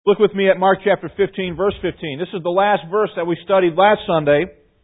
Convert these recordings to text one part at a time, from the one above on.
Look with me at Mark chapter 15, verse 15. This is the last verse that we studied last Sunday.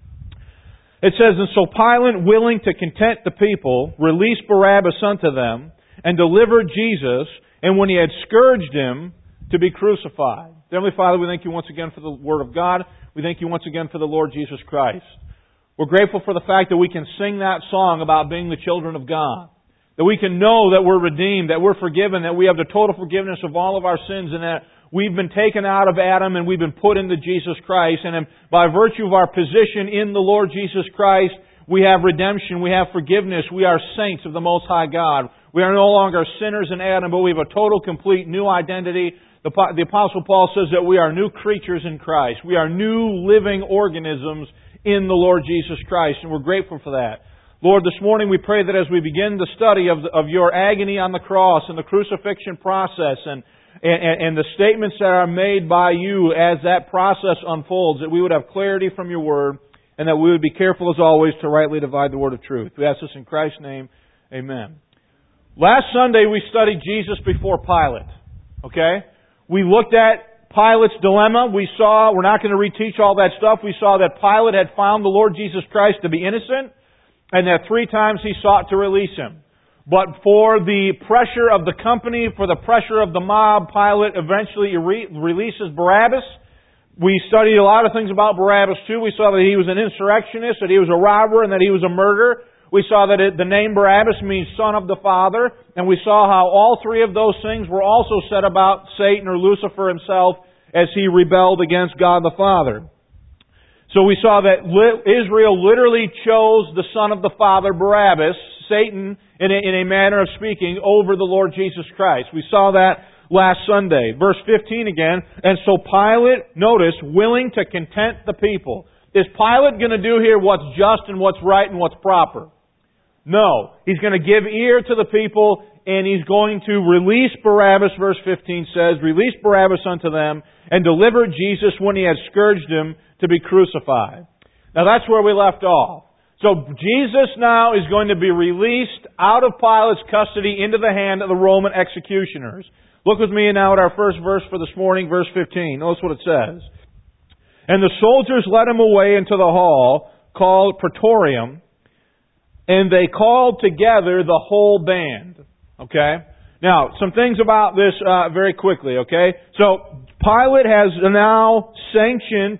It says, "And so Pilate, willing to content the people, released Barabbas unto them, and delivered Jesus, and when he had scourged him, to be crucified." Heavenly Father, we thank You once again for the Word of God. We thank You once again for the Lord Jesus Christ. We're grateful for the fact that we can sing that song about being the children of God. That we can know that we're redeemed, that we're forgiven, that we have the total forgiveness of all of our sins, and that we've been taken out of Adam and we've been put into Jesus Christ. And by virtue of our position in the Lord Jesus Christ, we have redemption, we have forgiveness, we are saints of the Most High God. We are no longer sinners in Adam, but we have a total, complete, new identity. The Apostle Paul says that we are new creatures in Christ. We are new living organisms in the Lord Jesus Christ, and we're grateful for that. Lord, this morning we pray that as we begin the study of Your agony on the cross and the crucifixion process and the statements that are made by You as that process unfolds, that we would have clarity from Your Word and that we would be careful as always to rightly divide the Word of truth. We ask this in Christ's name. Amen. Last Sunday we studied Jesus before Pilate. Okay? We looked at Pilate's dilemma. We're not going to reteach all that stuff. We saw that Pilate had found the Lord Jesus Christ to be innocent and that 3 times he sought to release Him. But for the pressure of the company, for the pressure of the mob, Pilate eventually releases Barabbas. We studied a lot of things about Barabbas too. We saw that he was an insurrectionist, that he was a robber, and that he was a murderer. We saw that the name Barabbas means son of the Father. And we saw how all 3 of those things were also said about Satan or Lucifer himself as he rebelled against God the Father. So we saw that Israel literally chose the son of the Father, Barabbas, Satan, in a manner of speaking, over the Lord Jesus Christ. We saw that last Sunday. Verse 15 again. "And so Pilate," notice, "willing to content the people." Is Pilate going to do here what's just and what's right and what's proper? No. He's going to give ear to the people and he's going to release Barabbas, verse 15 says, "Release Barabbas unto them and deliver Jesus when he had scourged him to be crucified." Now that's where we left off. So Jesus now is going to be released out of Pilate's custody into the hand of the Roman executioners. Look with me now at our first verse for this morning, verse 15. Notice what it says. "And the soldiers led him away into the hall called Praetorium, and they called together the whole band." Okay? Now, some things about this very quickly, okay? So, Pilate has now sanctioned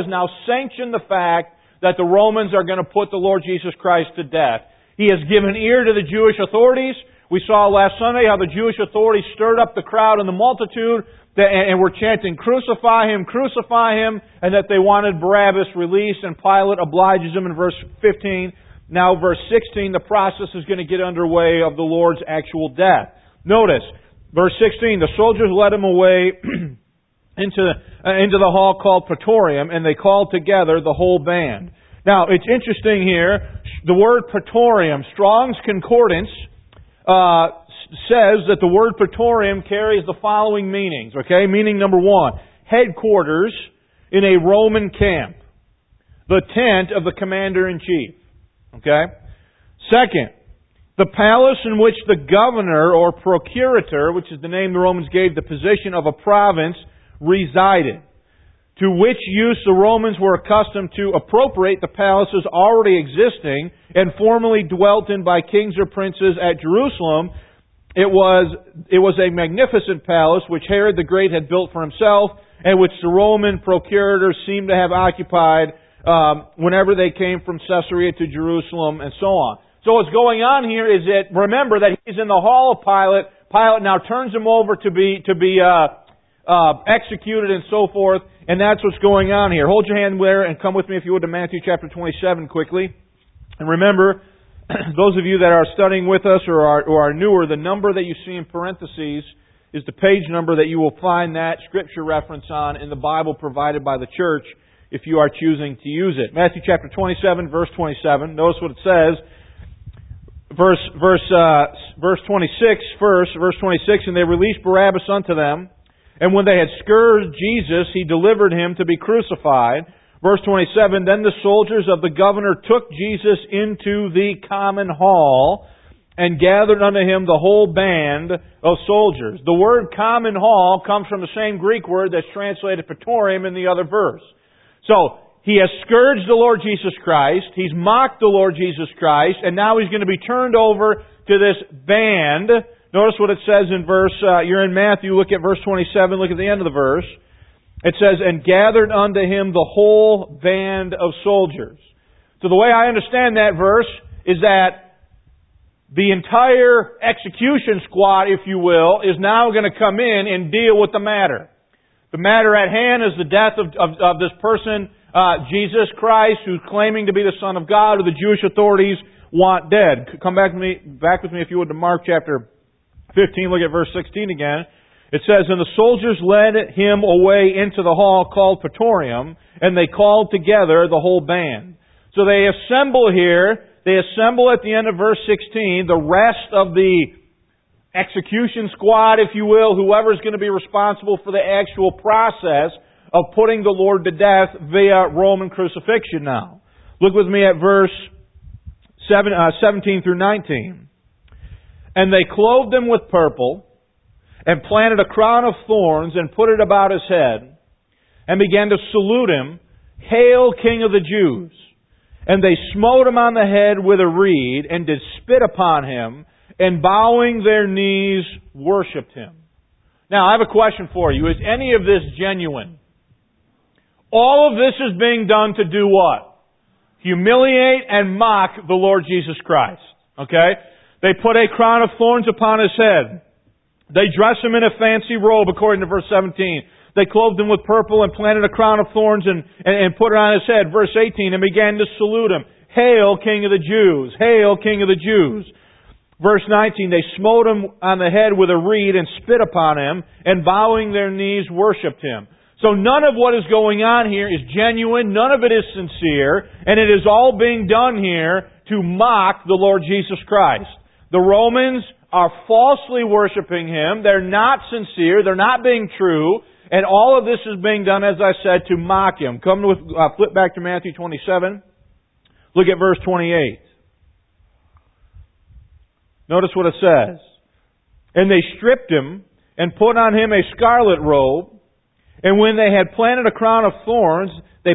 the fact that the Romans are going to put the Lord Jesus Christ to death. He has given ear to the Jewish authorities. We saw last Sunday how the Jewish authorities stirred up the crowd and the multitude and were chanting, crucify him, and that they wanted Barabbas released, and Pilate obliges them in verse 15. Now, verse 16, the process is going to get underway of the Lord's actual death. Notice, verse 16, "The soldiers led him away into the hall called Praetorium, and they called together the whole band." Now, it's interesting here, the word Praetorium, Strong's Concordance, says that the word Praetorium carries the following meanings, okay? Meaning number 1, headquarters in a Roman camp. The tent of the commander-in-chief, okay? Second, the palace in which the governor or procurator, which is the name the Romans gave the position of a province, resided, to which use the Romans were accustomed to appropriate the palaces already existing and formerly dwelt in by kings or princes at Jerusalem. It was a magnificent palace which Herod the Great had built for himself and which the Roman procurators seem to have occupied whenever they came from Caesarea to Jerusalem and so on. So what's going on here is that, remember that he's in the hall of Pilate. Pilate now turns him over to be executed and so forth, and that's what's going on here. Hold your hand there and come with me, if you would, to Matthew chapter 27 quickly. And remember, those of you that are studying with us or are newer, the number that you see in parentheses is the page number that you will find that Scripture reference on in the Bible provided by the church if you are choosing to use it. Matthew chapter 27, verse 27. Notice what it says. Verse 26 first, verse 26, "And they released Barabbas unto them, and when they had scourged Jesus, he delivered him to be crucified." Verse 27, "Then the soldiers of the governor took Jesus into the common hall, and gathered unto him the whole band of soldiers. The word common hall comes from the same Greek word that's translated praetorium in the other verse. So, he has scourged the Lord Jesus Christ, he's mocked the Lord Jesus Christ, and now he's going to be turned over to this band. Notice what it says in you're in Matthew, look at verse 27, look at the end of the verse. It says, and gathered unto him the whole band of soldiers. So the way I understand that verse is that the entire execution squad, if you will, is now going to come in and deal with the matter. The matter at hand is the death of this person, Jesus Christ, who's claiming to be the Son of God, who the Jewish authorities want dead. Come back with me if you would to Mark chapter 15, look at verse 16 again. It says, and the soldiers led him away into the hall called Praetorium, and they called together the whole band. So they assemble here, they assemble at the end of verse 16, the rest of the execution squad, if you will, whoever's going to be responsible for the actual process of putting the Lord to death via Roman crucifixion now. Look with me at verse 17 through 19. And they clothed him with purple, and planted a crown of thorns, and put it about his head, and began to salute him, Hail, King of the Jews! And they smote him on the head with a reed, and did spit upon him, and bowing their knees, worshipped him. Now, I have a question for you. Is any of this genuine? All of this is being done to do what? Humiliate and mock the Lord Jesus Christ. Okay? They put a crown of thorns upon his head. They dress him in a fancy robe, according to verse 17. They clothed him with purple and planted a crown of thorns and put it on his head. Verse 18, and began to salute him. Hail, King of the Jews! Hail, King of the Jews! Verse 19, they smote him on the head with a reed and spit upon him, and bowing their knees worshipped him. So none of what is going on here is genuine, none of it is sincere, and it is all being done here to mock the Lord Jesus Christ. The Romans are falsely worshiping him. They're not sincere. They're not being true. And all of this is being done, as I said, to mock him. Flip back to Matthew 27. Look at verse 28. Notice what it says. And they stripped him and put on him a scarlet robe. And when they had planted a crown of thorns,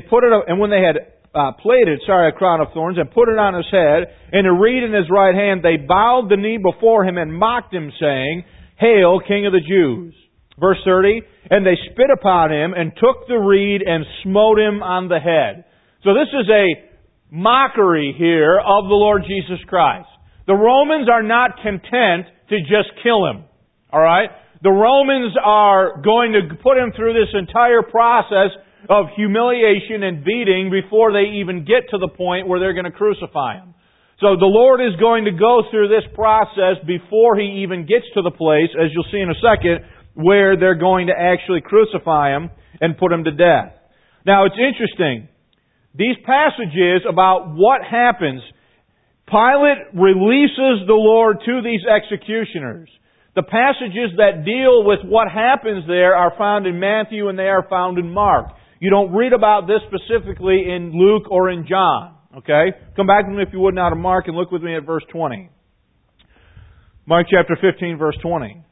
a crown of thorns, and put it on his head, and a reed in his right hand, they bowed the knee before him and mocked him, saying, Hail, King of the Jews! Verse 30, and they spit upon him, and took the reed, and smote him on the head. So this is a mockery here of the Lord Jesus Christ. The Romans are not content to just kill him. Alright? The Romans are going to put him through this entire process of humiliation and beating before they even get to the point where they're going to crucify him. So the Lord is going to go through this process before he even gets to the place, as you'll see in a second, where they're going to actually crucify him and put him to death. Now it's interesting. These passages about what happens, Pilate releases the Lord to these executioners. The passages that deal with what happens there are found in Matthew and they are found in Mark. You don't read about this specifically in Luke or in John. Okay? Come back with me if you would now to Mark and look with me at verse 20. Mark chapter 15 verse 20.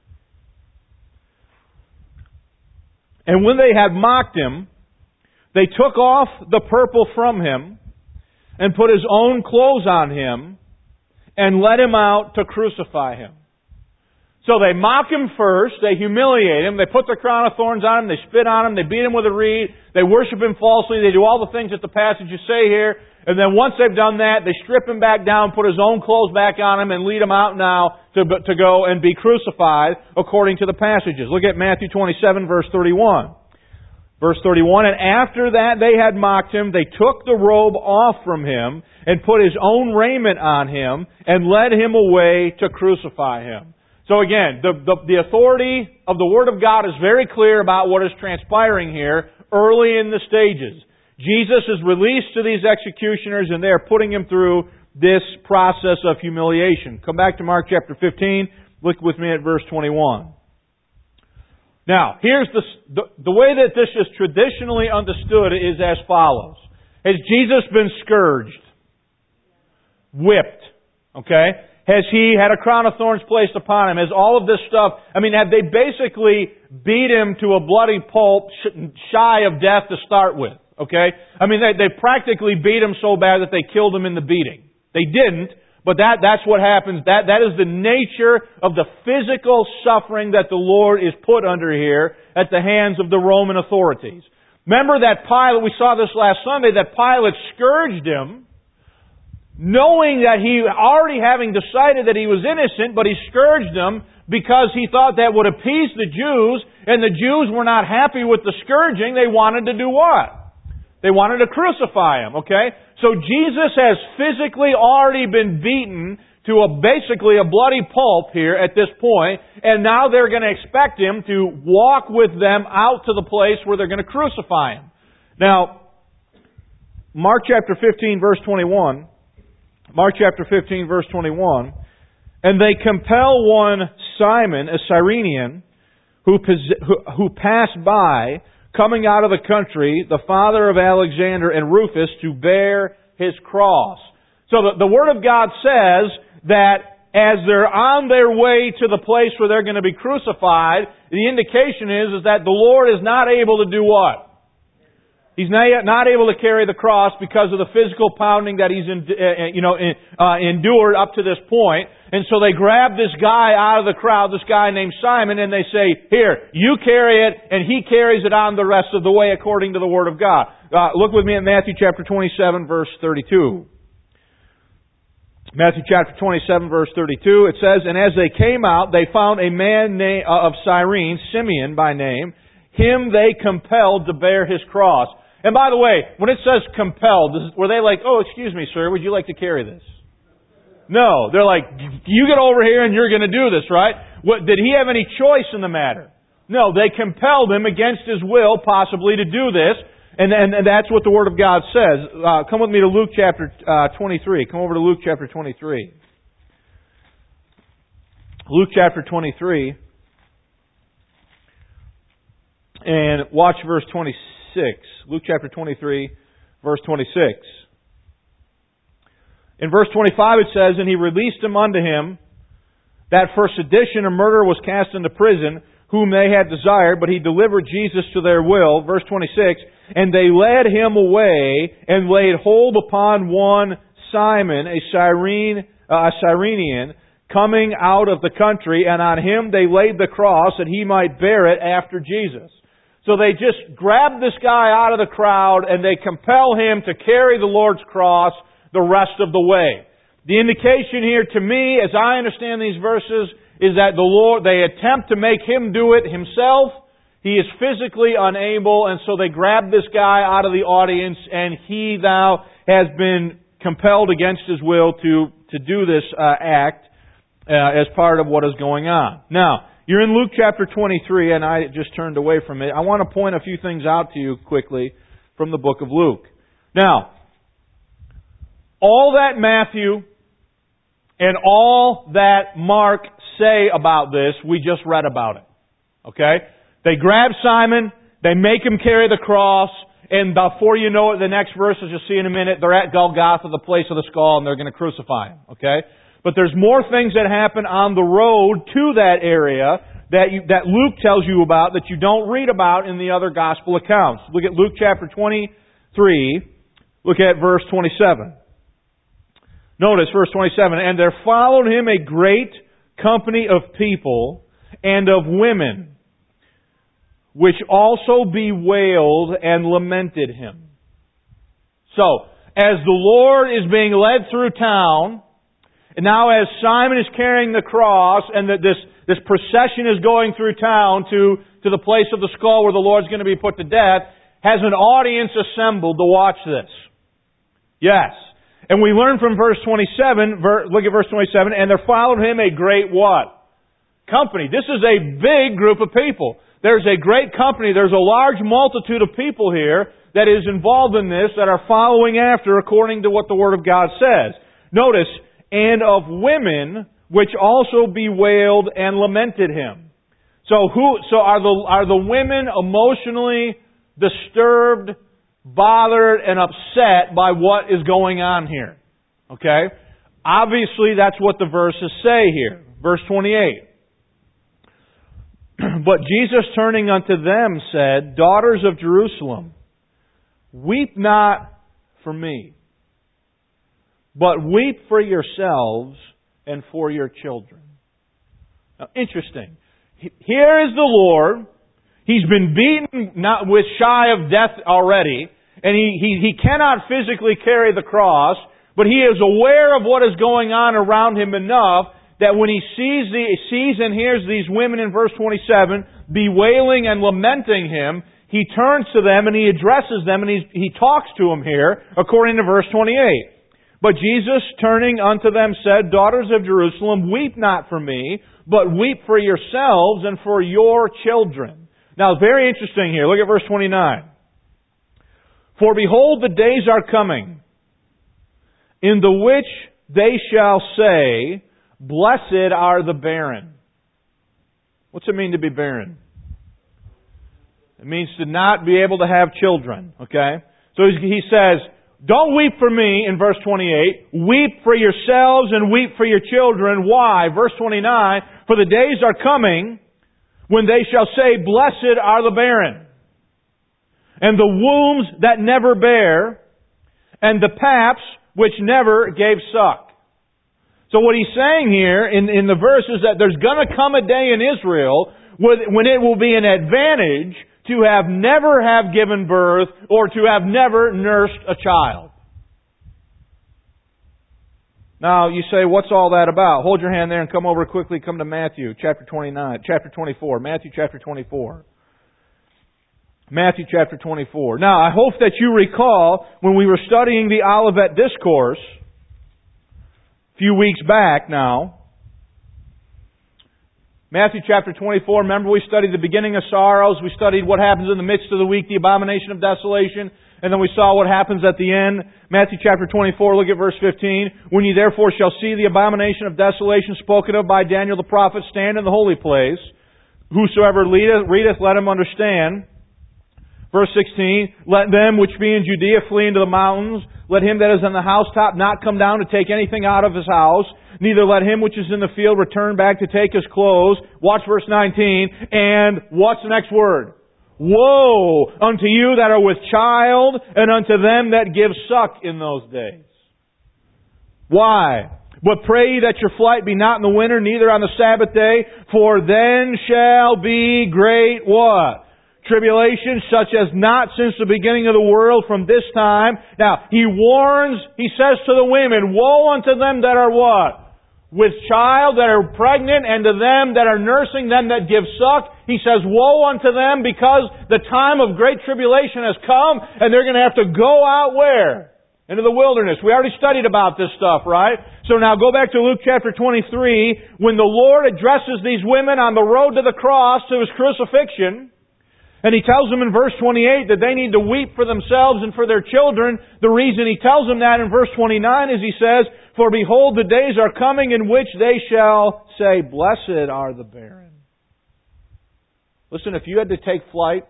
And when they had mocked him, they took off the purple from him and put his own clothes on him and led him out to crucify him. So they mock him first, they humiliate him, they put their crown of thorns on him, they spit on him, they beat him with a reed, they worship him falsely, they do all the things that the passages say here, and then once they've done that, they strip him back down, put his own clothes back on him, and lead him out now to go and be crucified according to the passages. Look at Matthew 27 verse 31. Verse 31, and after that they had mocked him, they took the robe off from him, and put his own raiment on him, and led him away to crucify him. So again, the authority of the Word of God is very clear about what is transpiring here early in the stages. Jesus is released to these executioners and they are putting him through this process of humiliation. Come back to Mark chapter 15. Look with me at verse 21. Now, here's the way that this is traditionally understood is as follows. Has Jesus been scourged? Whipped. Okay? Has he had a crown of thorns placed upon him? Has all of this stuff, have they basically beat him to a bloody pulp shy of death to start with? Okay? They practically beat him so bad that they killed him in the beating. They didn't, but that's what happens. That is the nature of the physical suffering that the Lord is put under here at the hands of the Roman authorities. Remember that Pilate, we saw this last Sunday, that Pilate scourged him, knowing that he, already having decided that he was innocent, but he scourged him because he thought that would appease the Jews, and the Jews were not happy with the scourging. They wanted to do what? They wanted to crucify him, okay? So Jesus has physically already been beaten to basically a bloody pulp here at this point, and now they're going to expect him to walk with them out to the place where they're going to crucify him. Now, Mark chapter 15, verse 21. Mark chapter 15, verse 21. And they compel one Simon, a Cyrenian, who passed by, coming out of the country, the father of Alexander and Rufus, to bear his cross. So the Word of God says that as they're on their way to the place where they're going to be crucified, the indication is that the Lord is not able to do what? He's not able to carry the cross because of the physical pounding that he's endured up to this point. And so they grab this guy out of the crowd, this guy named Simon, and they say, "Here, you carry it," and he carries it on the rest of the way according to the Word of God. Look with me at Matthew chapter 27, verse 32. Matthew chapter 27, verse 32, it says, "And as they came out, they found a man of Cyrene, Simeon by name. Him they compelled to bear his cross." And by the way, when it says compelled, were they like, "Oh, excuse me, sir, would you like to carry this?" No. They're like, "You get over here and you're going to do this, right?" Did he have any choice in the matter? No, they compelled him against his will, possibly, to do this. And that's what the Word of God says. Come with me to Luke chapter 23. Come over to Luke chapter 23. Luke chapter 23. And watch verse 26. Luke chapter 23, verse 26. In verse 25 it says, "And he released him unto him, that for sedition and murder was cast into prison, whom they had desired, but he delivered Jesus to their will." Verse 26, "And they led him away, and laid hold upon one Simon, a Cyrenian, coming out of the country, and on him they laid the cross, that he might bear it after Jesus." So they just grab this guy out of the crowd, and they compel him to carry the Lord's cross the rest of the way. The indication here to me, as I understand these verses, is that the Lord, they attempt to make him do it himself. He is physically unable, and so they grab this guy out of the audience, and he now has been compelled against his will to do this act as part of what is going on. Now, you're in Luke chapter 23, and I just turned away from it. I want to point a few things out to you quickly from the book of Luke. Now, all that Matthew and all that Mark say about this, we just read about it. Okay? They grab Simon, they make him carry the cross, and before you know it, the next verse, as you'll see in a minute, they're at Golgotha, the place of the skull, and they're going to crucify him. Okay? But there's more things that happen on the road to that area that Luke tells you about that you don't read about in the other gospel accounts. Look at Luke chapter 23. Look at verse 27. Notice verse 27. "And there followed him a great company of people and of women, which also bewailed and lamented him." So, as the Lord is being led through town, and now as Simon is carrying the cross, and that this procession is going through town to the place of the skull where the Lord's going to be put to death, has an audience assembled to watch this. Yes. And we learn from verse 27, look at verse 27, "And there followed him a great" what? Company. This is a big group of people. There's a great company. There's a large multitude of people here that is involved in this, that are following after according to what the Word of God says. Notice, "And of women, which also bewailed and lamented him." So are the women emotionally disturbed, bothered, and upset by what is going on here? Okay? Obviously, that's what the verses say here. Verse 28. But Jesus, turning unto them, said, Daughters of Jerusalem, weep not for me, but weep for yourselves and for your children. Now, interesting. Here is the Lord. He's been beaten not with shy of death already, and he cannot physically carry the cross, but he is aware of what is going on around him enough that when he sees and hears these women in verse 27 bewailing and lamenting him, he turns to them and he addresses them and he talks to them here according to verse 28. But Jesus, turning unto them, said, Daughters of Jerusalem, weep not for me, but weep for yourselves and for your children. Now, very interesting here. Look at verse 29. For behold, the days are coming, in the which they shall say, Blessed are the barren. What's it mean to be barren? It means to not be able to have children. Okay? So he says, don't weep for me in verse 28. Weep for yourselves and weep for your children. Why? Verse 29, for the days are coming when they shall say, Blessed are the barren, and the wombs that never bear, and the paps which never gave suck. So what he's saying here in the verse is that there's going to come a day in Israel when it will be an advantage to have never have given birth or to have never nursed a child. Now, you say, what's all that about? Hold your hand there and come over quickly. Come to Matthew chapter 24. Matthew chapter 24. Matthew chapter 24. Now, I hope that you recall when we were studying the Olivet Discourse a few weeks back now. Matthew chapter 24, remember we studied the beginning of sorrows, we studied what happens in the midst of the week, the abomination of desolation, and then we saw what happens at the end. Matthew chapter 24, look at verse 15. When ye therefore shall see the abomination of desolation spoken of by Daniel the prophet stand in the holy place, whosoever readeth, let him understand. Verse 16, let them which be in Judea flee into the mountains. Let him that is on the housetop not come down to take anything out of his house. Neither let him which is in the field return back to take his clothes. Watch verse 19. And what's the next word? Woe unto you that are with child, and unto them that give suck in those days. Why? But pray ye that your flight be not in the winter, neither on the Sabbath day, for then shall be great what? Tribulation such as not since the beginning of the world from this time. Now, he warns, he says to the women, woe unto them that are what? With child, that are pregnant, and to them that are nursing, them that give suck. He says, woe unto them because the time of great tribulation has come, and they're going to have to go out where? Into the wilderness. We already studied about this stuff, right? So now go back to Luke chapter 23, when the Lord addresses these women on the road to the cross, to His crucifixion. And He tells them in verse 28 that they need to weep for themselves and for their children. The reason He tells them that in verse 29 is He says, for behold, the days are coming in which they shall say, Blessed are the barren. Listen, if you had to take flight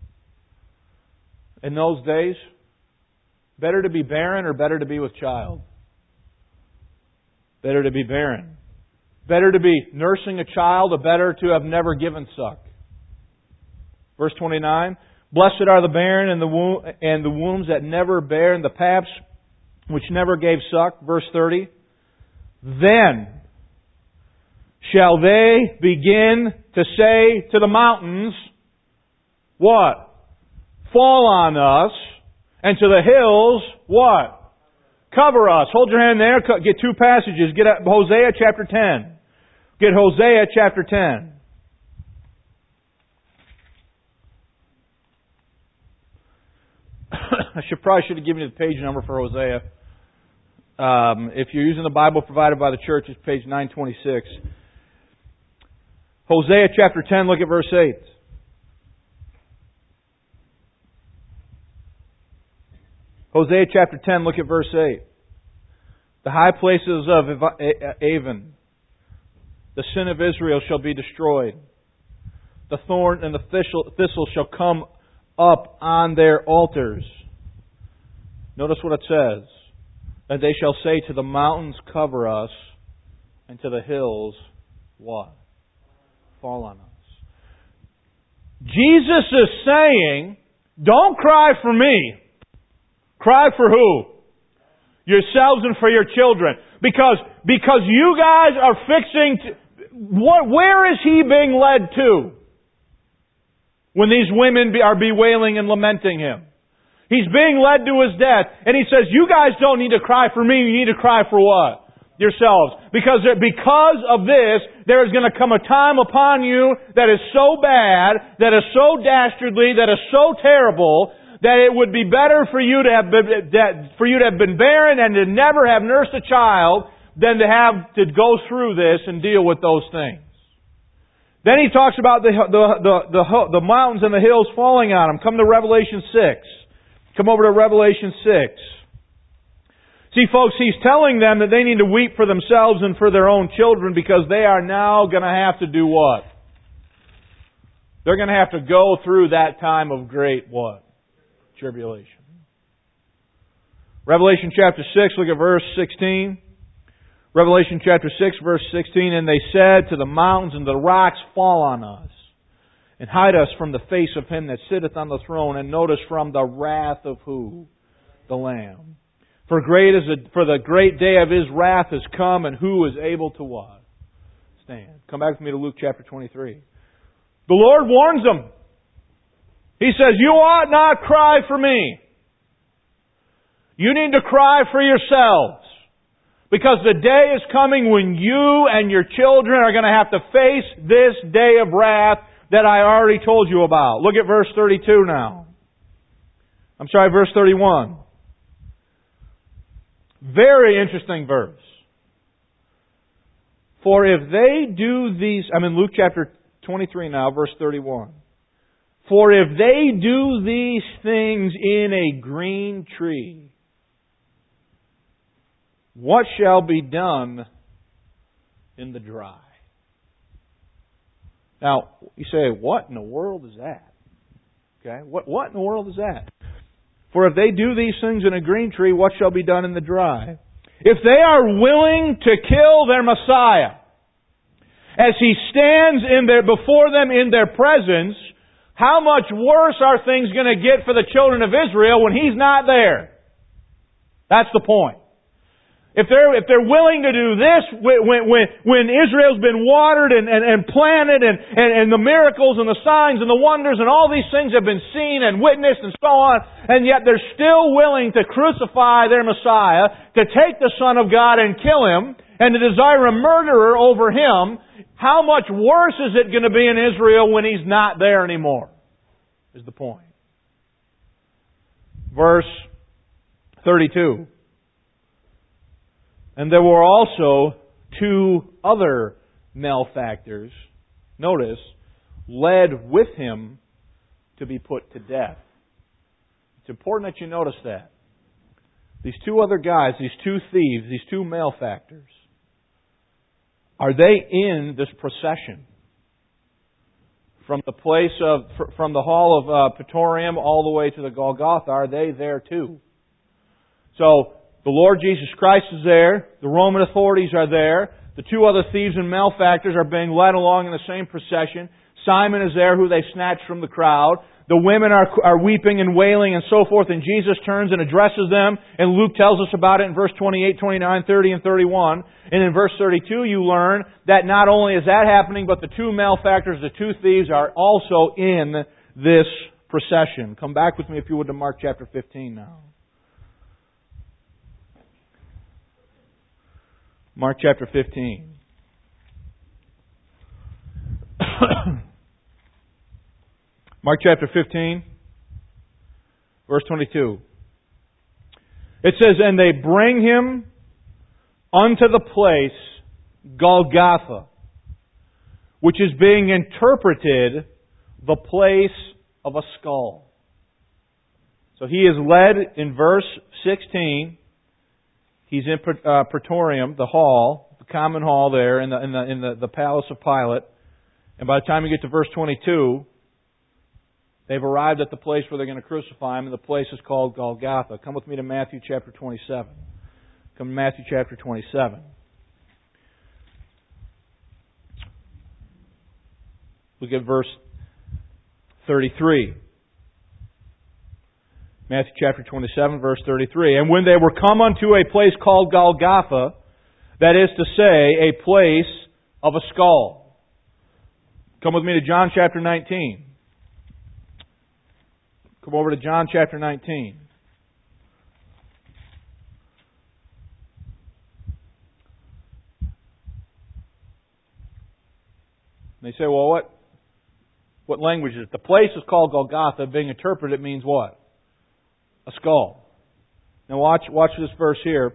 in those days, better to be barren or better to be with child? Better to be barren. Better to be nursing a child or better to have never given suck? Verse 29, Blessed are the barren and the wombs that never bear, and the paps which never gave suck. Verse 30, then shall they begin to say to the mountains, what? Fall on us, and to the hills, what? Cover us. Hold your hand there. Get two passages. Get Hosea chapter 10. Get Hosea chapter 10. I probably should have given you the page number for Hosea. If you're using the Bible provided by the church, it's page 926. Hosea chapter 10, look at verse 8. Hosea chapter 10, look at verse 8. The high places of Aven, the sin of Israel shall be destroyed. The thorn and the thistle shall come up on their altars. Notice what it says. And they shall say to the mountains, cover us, and to the hills, what? Fall on us. Jesus is saying, don't cry for me. Cry for who? Yourselves and for your children. Because you guys are where is He being led to when these women are bewailing and lamenting Him? He's being led to His death. And He says, you guys don't need to cry for me. You need to cry for what? Yourselves. Because of this, there is going to come a time upon you that is so bad, that is so dastardly, that is so terrible, that it would be better for you to have been barren and to never have nursed a child than to have to go through this and deal with those things. Then He talks about the mountains and the hills falling on them. Come to Revelation 6. Come over to Revelation 6. See, folks, He's telling them that they need to weep for themselves and for their own children because they are now going to have to do what? They're going to have to go through that time of great what? Tribulation. Revelation chapter 6, look at verse 16. Revelation chapter 6, verse 16, and they said to the mountains and the rocks, fall on us, and hide us from the face of Him that sitteth on the throne, and notice from the wrath of who? The Lamb. For the great day of His wrath has come, and who is able to what? Stand. Come back with me to Luke chapter 23. The Lord warns them. He says, you ought not cry for me. You need to cry for yourselves. Because the day is coming when you and your children are going to have to face this day of wrath that I already told you about. Look at verse 32 now. Verse 31. Very interesting verse. For if they do these... I'm in Luke chapter 23 now, verse 31. For if they do these things in a green tree, what shall be done in the dry? Now, you say, what in the world is that? Okay, what in the world is that? For if they do these things in a green tree, what shall be done in the dry? If they are willing to kill their Messiah, as He stands before them in their presence, how much worse are things going to get for the children of Israel when He's not there? That's the point. If they're willing to do this when Israel's been watered and planted and the miracles and the signs and the wonders and all these things have been seen and witnessed and so on, and yet they're still willing to crucify their Messiah, to take the Son of God and kill Him, and to desire a murderer over Him, how much worse is it going to be in Israel when He's not there anymore? Is the point. Verse 32. And there were also two other malefactors, notice, led with Him to be put to death. It's important that you notice that. These two other guys, these two thieves, these two malefactors, are they in this procession? From the from the hall of Praetorium all the way to the Golgotha, are they there too? So, the Lord Jesus Christ is there. The Roman authorities are there. The two other thieves and malefactors are being led along in the same procession. Simon is there, who they snatched from the crowd. The women are weeping and wailing and so forth, and Jesus turns and addresses them, and Luke tells us about it in verse 28, 29, 30, and 31. And in verse 32 you learn that not only is that happening, but the two malefactors, the two thieves, are also in this procession. Come back with me, if you would, to Mark chapter 15 now. Mark chapter 15. Mark chapter 15, verse 22. It says, and they bring Him unto the place Golgotha, which is being interpreted the place of a skull. So He is led in verse 16. He's in Praetorium, the hall, the common hall there in the palace of Pilate. And by the time you get to verse 22, they've arrived at the place where they're going to crucify Him, and the place is called Golgotha. Come with me to Matthew chapter 27. Come to Matthew chapter 27. Look at verse 33. Matthew chapter 27, verse 33. And when they were come unto a place called Golgotha, that is to say, a place of a skull. Come with me to John chapter 19. Come over to John chapter 19. And they say, well, what language is it? The place is called Golgotha. Being interpreted, it means what? A skull. Now watch this verse here.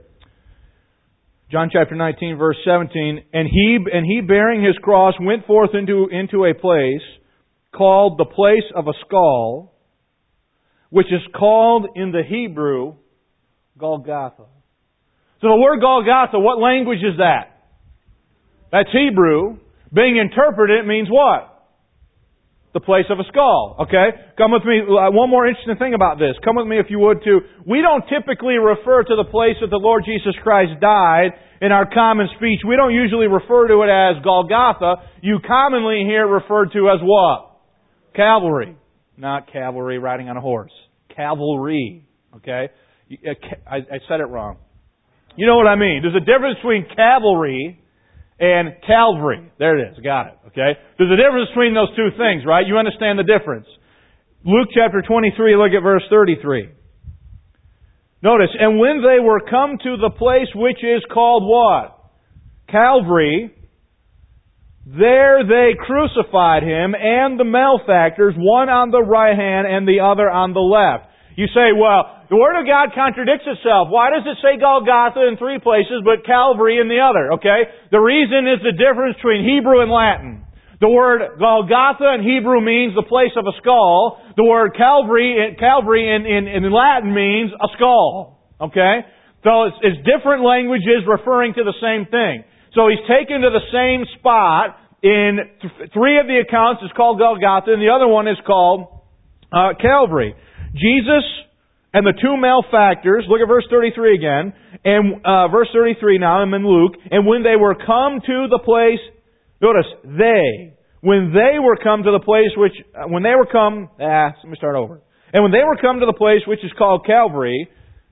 John chapter 19, verse 17. And he bearing his cross went forth into a place called the place of a skull, which is called in the Hebrew Golgotha. So the word Golgotha, what language is that? That's Hebrew. Being interpreted, it means what? The place of a skull. Okay? Come with me. One more interesting thing about this. Come with me if you would to. We don't typically refer to the place that the Lord Jesus Christ died in our common speech. We don't usually refer to it as Golgotha. You commonly hear it referred to as what? Calvary. Not cavalry riding on a horse. Cavalry. Okay? I said it wrong. You know what I mean. There's a difference between cavalry and Calvary. There it is. Got it. Okay? There's a difference between those two things, right? You understand the difference. Luke chapter 23, look at verse 33. Notice, and when they were come to the place which is called what? Calvary, there they crucified Him and the malefactors, one on the right hand and the other on the left. You say, well, the Word of God contradicts itself. Why does it say Golgotha in three places but Calvary in the other? Okay? The reason is the difference between Hebrew and Latin. The word Golgotha in Hebrew means the place of a skull. The word Calvary in Latin means a skull. Okay? So it's different languages referring to the same thing. So he's taken to the same spot. In three of the accounts it's called Golgotha and the other one is called Calvary. Jesus and the two malefactors, look at verse 33 again, and verse 33 now, I'm in Luke, and when they were come to the place, notice, when they were come to the place which, let me start over. And when they were come to the place which is called Calvary,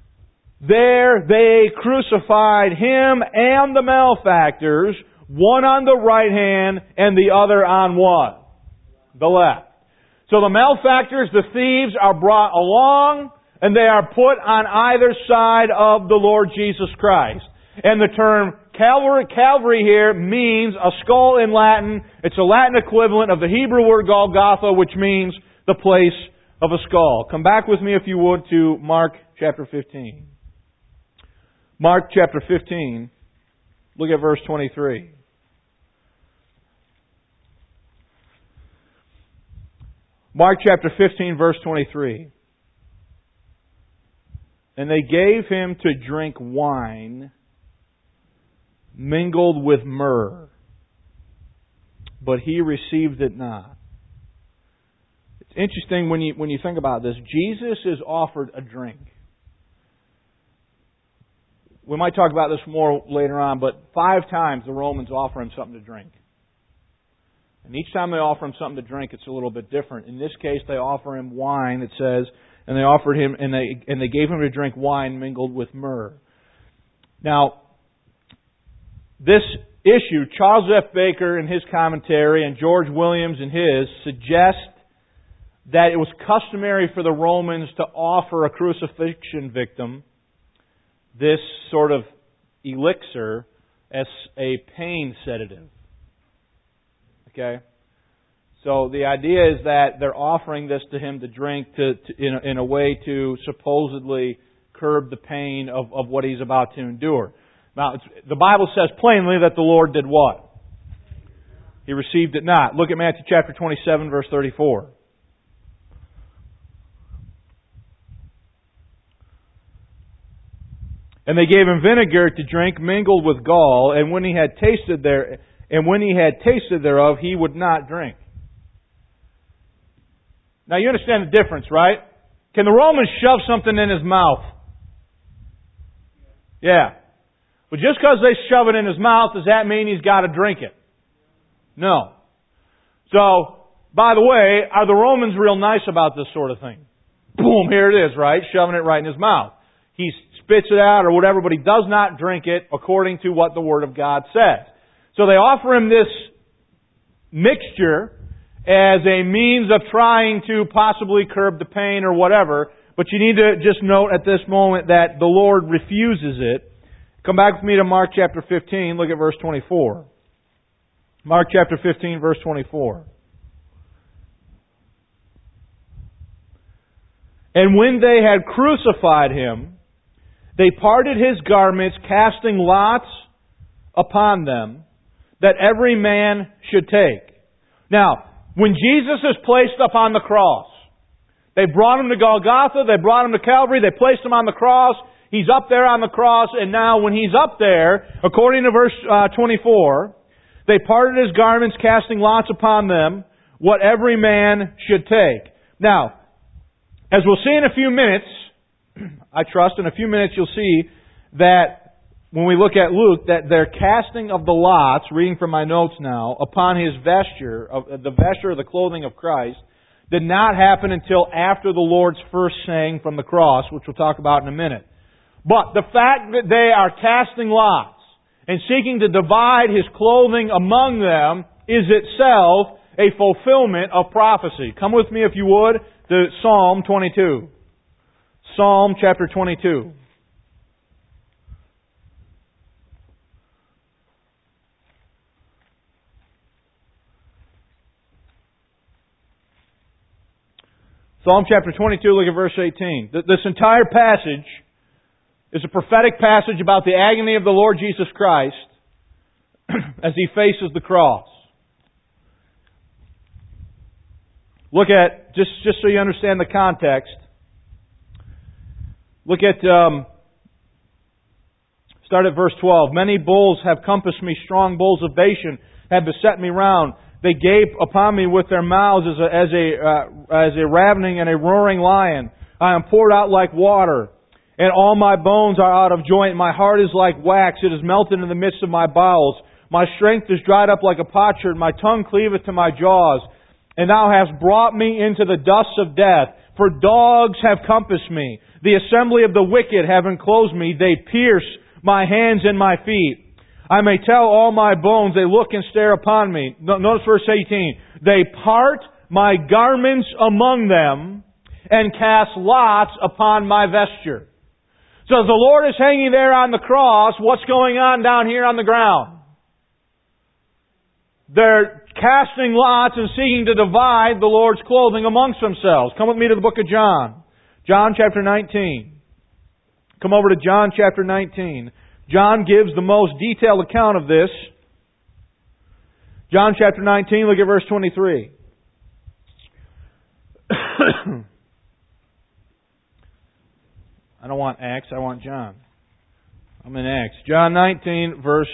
there they crucified Him and the malefactors, one on the right hand and the other on what? The left. So the malefactors, the thieves, are brought along and they are put on either side of the Lord Jesus Christ. And the term Calvary here means a skull in Latin. It's a Latin equivalent of the Hebrew word Golgotha, which means the place of a skull. Come back with me, if you would, to Mark chapter 15. Mark chapter 15. Look at verse 23. Mark chapter 15, verse 23. And they gave Him to drink wine mingled with myrrh, but He received it not. It's interesting when you think about this. Jesus is offered a drink. We might talk about this more later on, but 5 times the Romans offer Him something to drink. And each time they offer Him something to drink, it's a little bit different. In this case, they offer Him wine, it says, and they offered Him, and they gave Him to drink wine mingled with myrrh. Now, this issue, Charles F. Baker in his commentary and George Williams in his suggest that it was customary for the Romans to offer a crucifixion victim this sort of elixir as a pain sedative. Okay? So the idea is that they're offering this to him to drink in a way to supposedly curb the pain of what he's about to endure. Now, the Bible says plainly that the Lord did what? He received it not. Look at Matthew chapter 27, verse 34. And they gave Him vinegar to drink mingled with gall, and when he had tasted thereof, he would not drink. Now you understand the difference, right? Can the Romans shove something in his mouth? Yeah. But just because they shove it in his mouth, does that mean he's got to drink it? No. So, by the way, are the Romans real nice about this sort of thing? Boom, here it is, right? Shoving it right in his mouth. He spits it out or whatever, but he does not drink it according to what the Word of God says. So they offer him this mixture as a means of trying to possibly curb the pain or whatever. But you need to just note at this moment that the Lord refuses it. Come back with me to Mark chapter 15. Look at verse 24. Mark chapter 15, verse 24. And when they had crucified him, they parted his garments, casting lots upon them, that every man should take. Now, when Jesus is placed upon the cross, they brought him to Golgotha, they brought him to Calvary, they placed him on the cross, he's up there on the cross, and now when he's up there, according to verse 24, they parted his garments, casting lots upon them, what every man should take. Now, as we'll see in a few minutes, I trust in a few minutes you'll see that when we look at Luke, that their casting of the lots, reading from my notes now, upon his vesture, the vesture of the clothing of Christ, did not happen until after the Lord's first saying from the cross, which we'll talk about in a minute. But the fact that they are casting lots and seeking to divide his clothing among them is itself a fulfillment of prophecy. Come with me, if you would, to Psalm 22. Psalm chapter 22. Psalm chapter 22, look at verse 18. This entire passage is a prophetic passage about the agony of the Lord Jesus Christ as He faces the cross. Look at, just so you understand the context, look at, start at verse 12. Many bulls have compassed me, strong bulls of Bashan have beset me round. They gape upon me with their mouths as a ravening and a roaring lion. I am poured out like water, and all my bones are out of joint. My heart is like wax; it is melted in the midst of my bowels. My strength is dried up like a potsherd. My tongue cleaveth to my jaws. And thou hast brought me into the dust of death. For dogs have compassed me. The assembly of the wicked have enclosed me. They pierce my hands and my feet. I may tell all my bones, they look and stare upon me. Notice verse 18. They part my garments among them and cast lots upon my vesture. So as the Lord is hanging there on the cross, what's going on down here on the ground? They're casting lots and seeking to divide the Lord's clothing amongst themselves. Come with me to the book of John. John chapter 19. Come over to John chapter 19. John gives the most detailed account of this. John chapter 19, look at verse 23. I don't want Acts, I want John. I'm in Acts. John 19, verse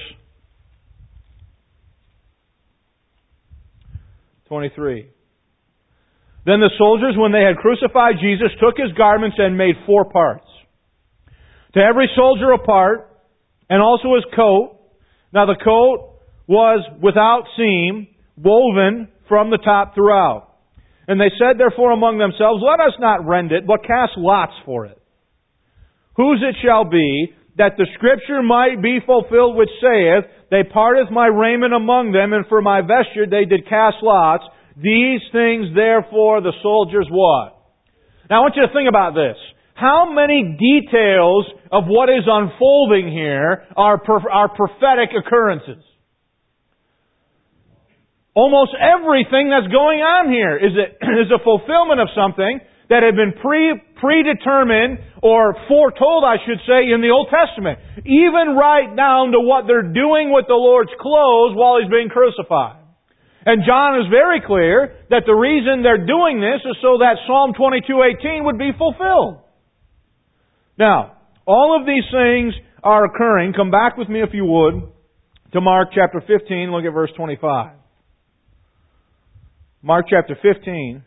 23. Then the soldiers, when they had crucified Jesus, took His garments and made 4 parts. To every soldier a part, and also his coat. Now the coat was without seam, woven from the top throughout. And they said therefore among themselves, let us not rend it, but cast lots for it. Whose it shall be, that the scripture might be fulfilled which saith, they parteth my raiment among them, and for my vesture they did cast lots. These things therefore the soldiers what? Now I want you to think about this. How many details of what is unfolding here are prophetic occurrences? Almost everything that's going on here is a fulfillment of something that had been predetermined or foretold, I should say, in the Old Testament. Even right down to what they're doing with the Lord's clothes while He's being crucified. And John is very clear that the reason they're doing this is so that Psalm 22:18 would be fulfilled. Now, all of these things are occurring. Come back with me, if you would, to Mark chapter 15. Look at verse 25. Mark chapter 15,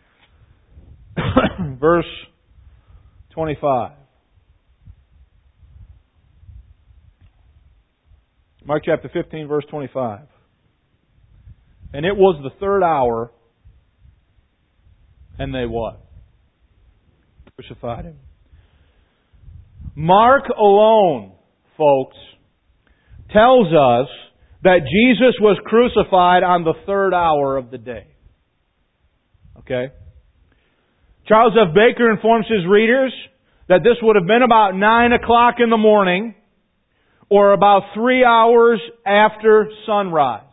verse 25. Mark chapter 15, verse 25. And it was the third hour, and they what? Crucified Him. Mark alone, folks, tells us that Jesus was crucified on the third hour of the day. Okay? Charles F. Baker informs his readers that this would have been about 9 o'clock in the morning, or about 3 hours after sunrise.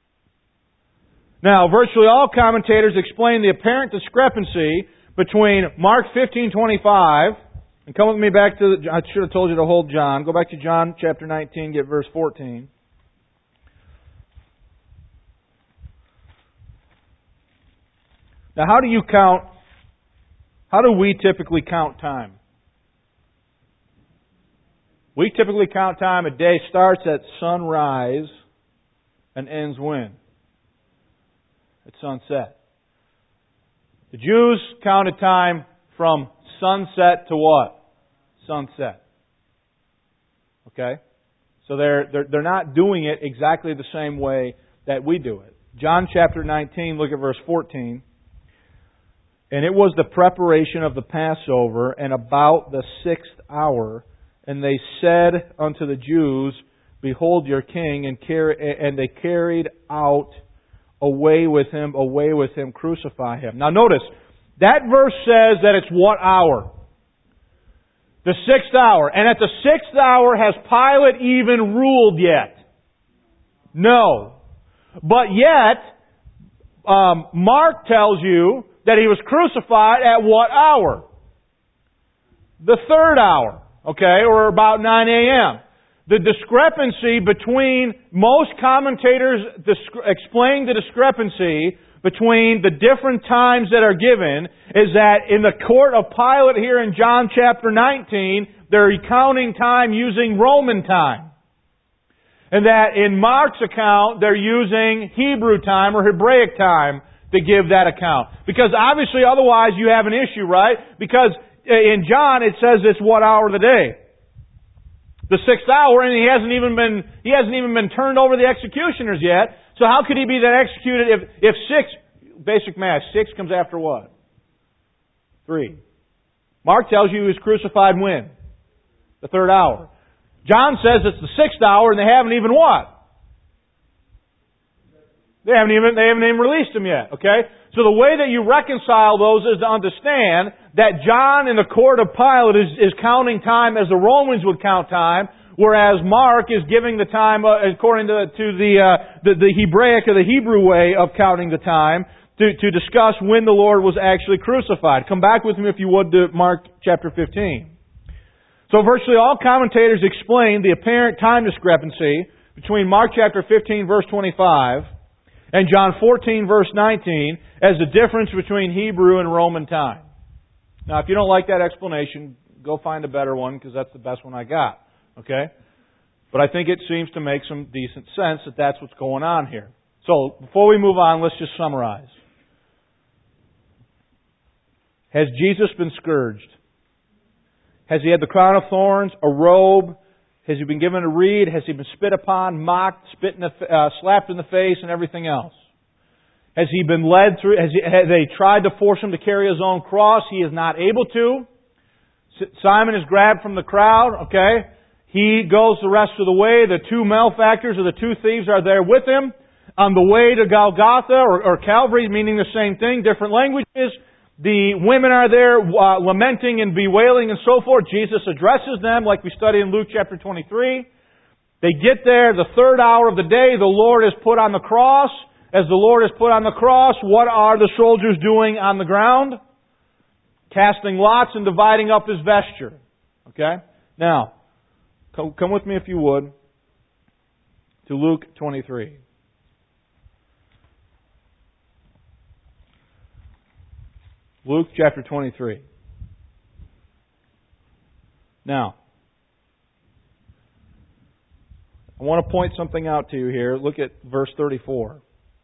Now, virtually all commentators explain the apparent discrepancy between Mark 15:25, and come with me back to, I should have told you to hold John. Go back to John chapter 19, get verse 14. Now, how do we typically count time? We typically count time, a day starts at sunrise and ends when? At sunset. The Jews counted time from sunset to what? Sunset. Okay? So they're not doing it exactly the same way that we do it. John chapter 19, look at verse 14. And it was the preparation of the Passover, and about the 6th hour, and they said unto the Jews, Behold your king, and they carried out away with him, crucify him. Now notice, that verse says that it's what hour? The 6th hour. And at the 6th hour, has Pilate even ruled yet? No. But yet, Mark tells you that He was crucified at what hour? The 3rd hour. Okay, or about 9 a.m. The discrepancy between, most commentators explain the discrepancy between the different times that are given is that in the court of Pilate here in John chapter 19, they're counting time using Roman time. And that in Mark's account, they're using Hebrew time or Hebraic time to give that account. Because obviously otherwise you have an issue, right? Because in John, it says it's what hour of the day? The 6th hour, and he hasn't even been turned over to the executioners yet. So how could he be then executed if 6, basic math, 6 comes after what? 3. Mark tells you he was crucified when? The 3rd hour. John says it's the 6th hour, and they haven't even what? They haven't even released him yet, okay? So the way that you reconcile those is to understand that John in the court of Pilate is counting time as the Romans would count time, whereas Mark is giving the time according to the Hebraic or the Hebrew way of counting the time to discuss when the Lord was actually crucified. Come back with me, if you would, to Mark chapter 15. So virtually all commentators explain the apparent time discrepancy between Mark chapter 15 verse 25 and John 14 verse 19 as the difference between Hebrew and Roman time. Now, if you don't like that explanation, go find a better one, because that's the best one I got. Okay? But I think it seems to make some decent sense that that's what's going on here. So, before we move on, let's just summarize. Has Jesus been scourged? Has He had the crown of thorns, a robe? Has He been given a reed? Has He been spit upon, mocked, slapped in the face, and everything else? Has He been led through? Have they tried to force Him to carry His own cross? He is not able to. Simon is grabbed from the crowd. Okay, he goes the rest of the way. The 2 malefactors or the 2 thieves are there with Him on the way to Golgotha or Calvary, meaning the same thing, different languages. The women are there lamenting and bewailing and so forth. Jesus addresses them like we study in Luke chapter 23. They get there, the 3rd hour of the day, the Lord is put on the cross. As the Lord is put on the cross, what are the soldiers doing on the ground? Casting lots and dividing up His vesture. Okay? Now, come with me if you would to Luke 23. Luke chapter 23. Now, I want to point something out to you here. Look at verse 34.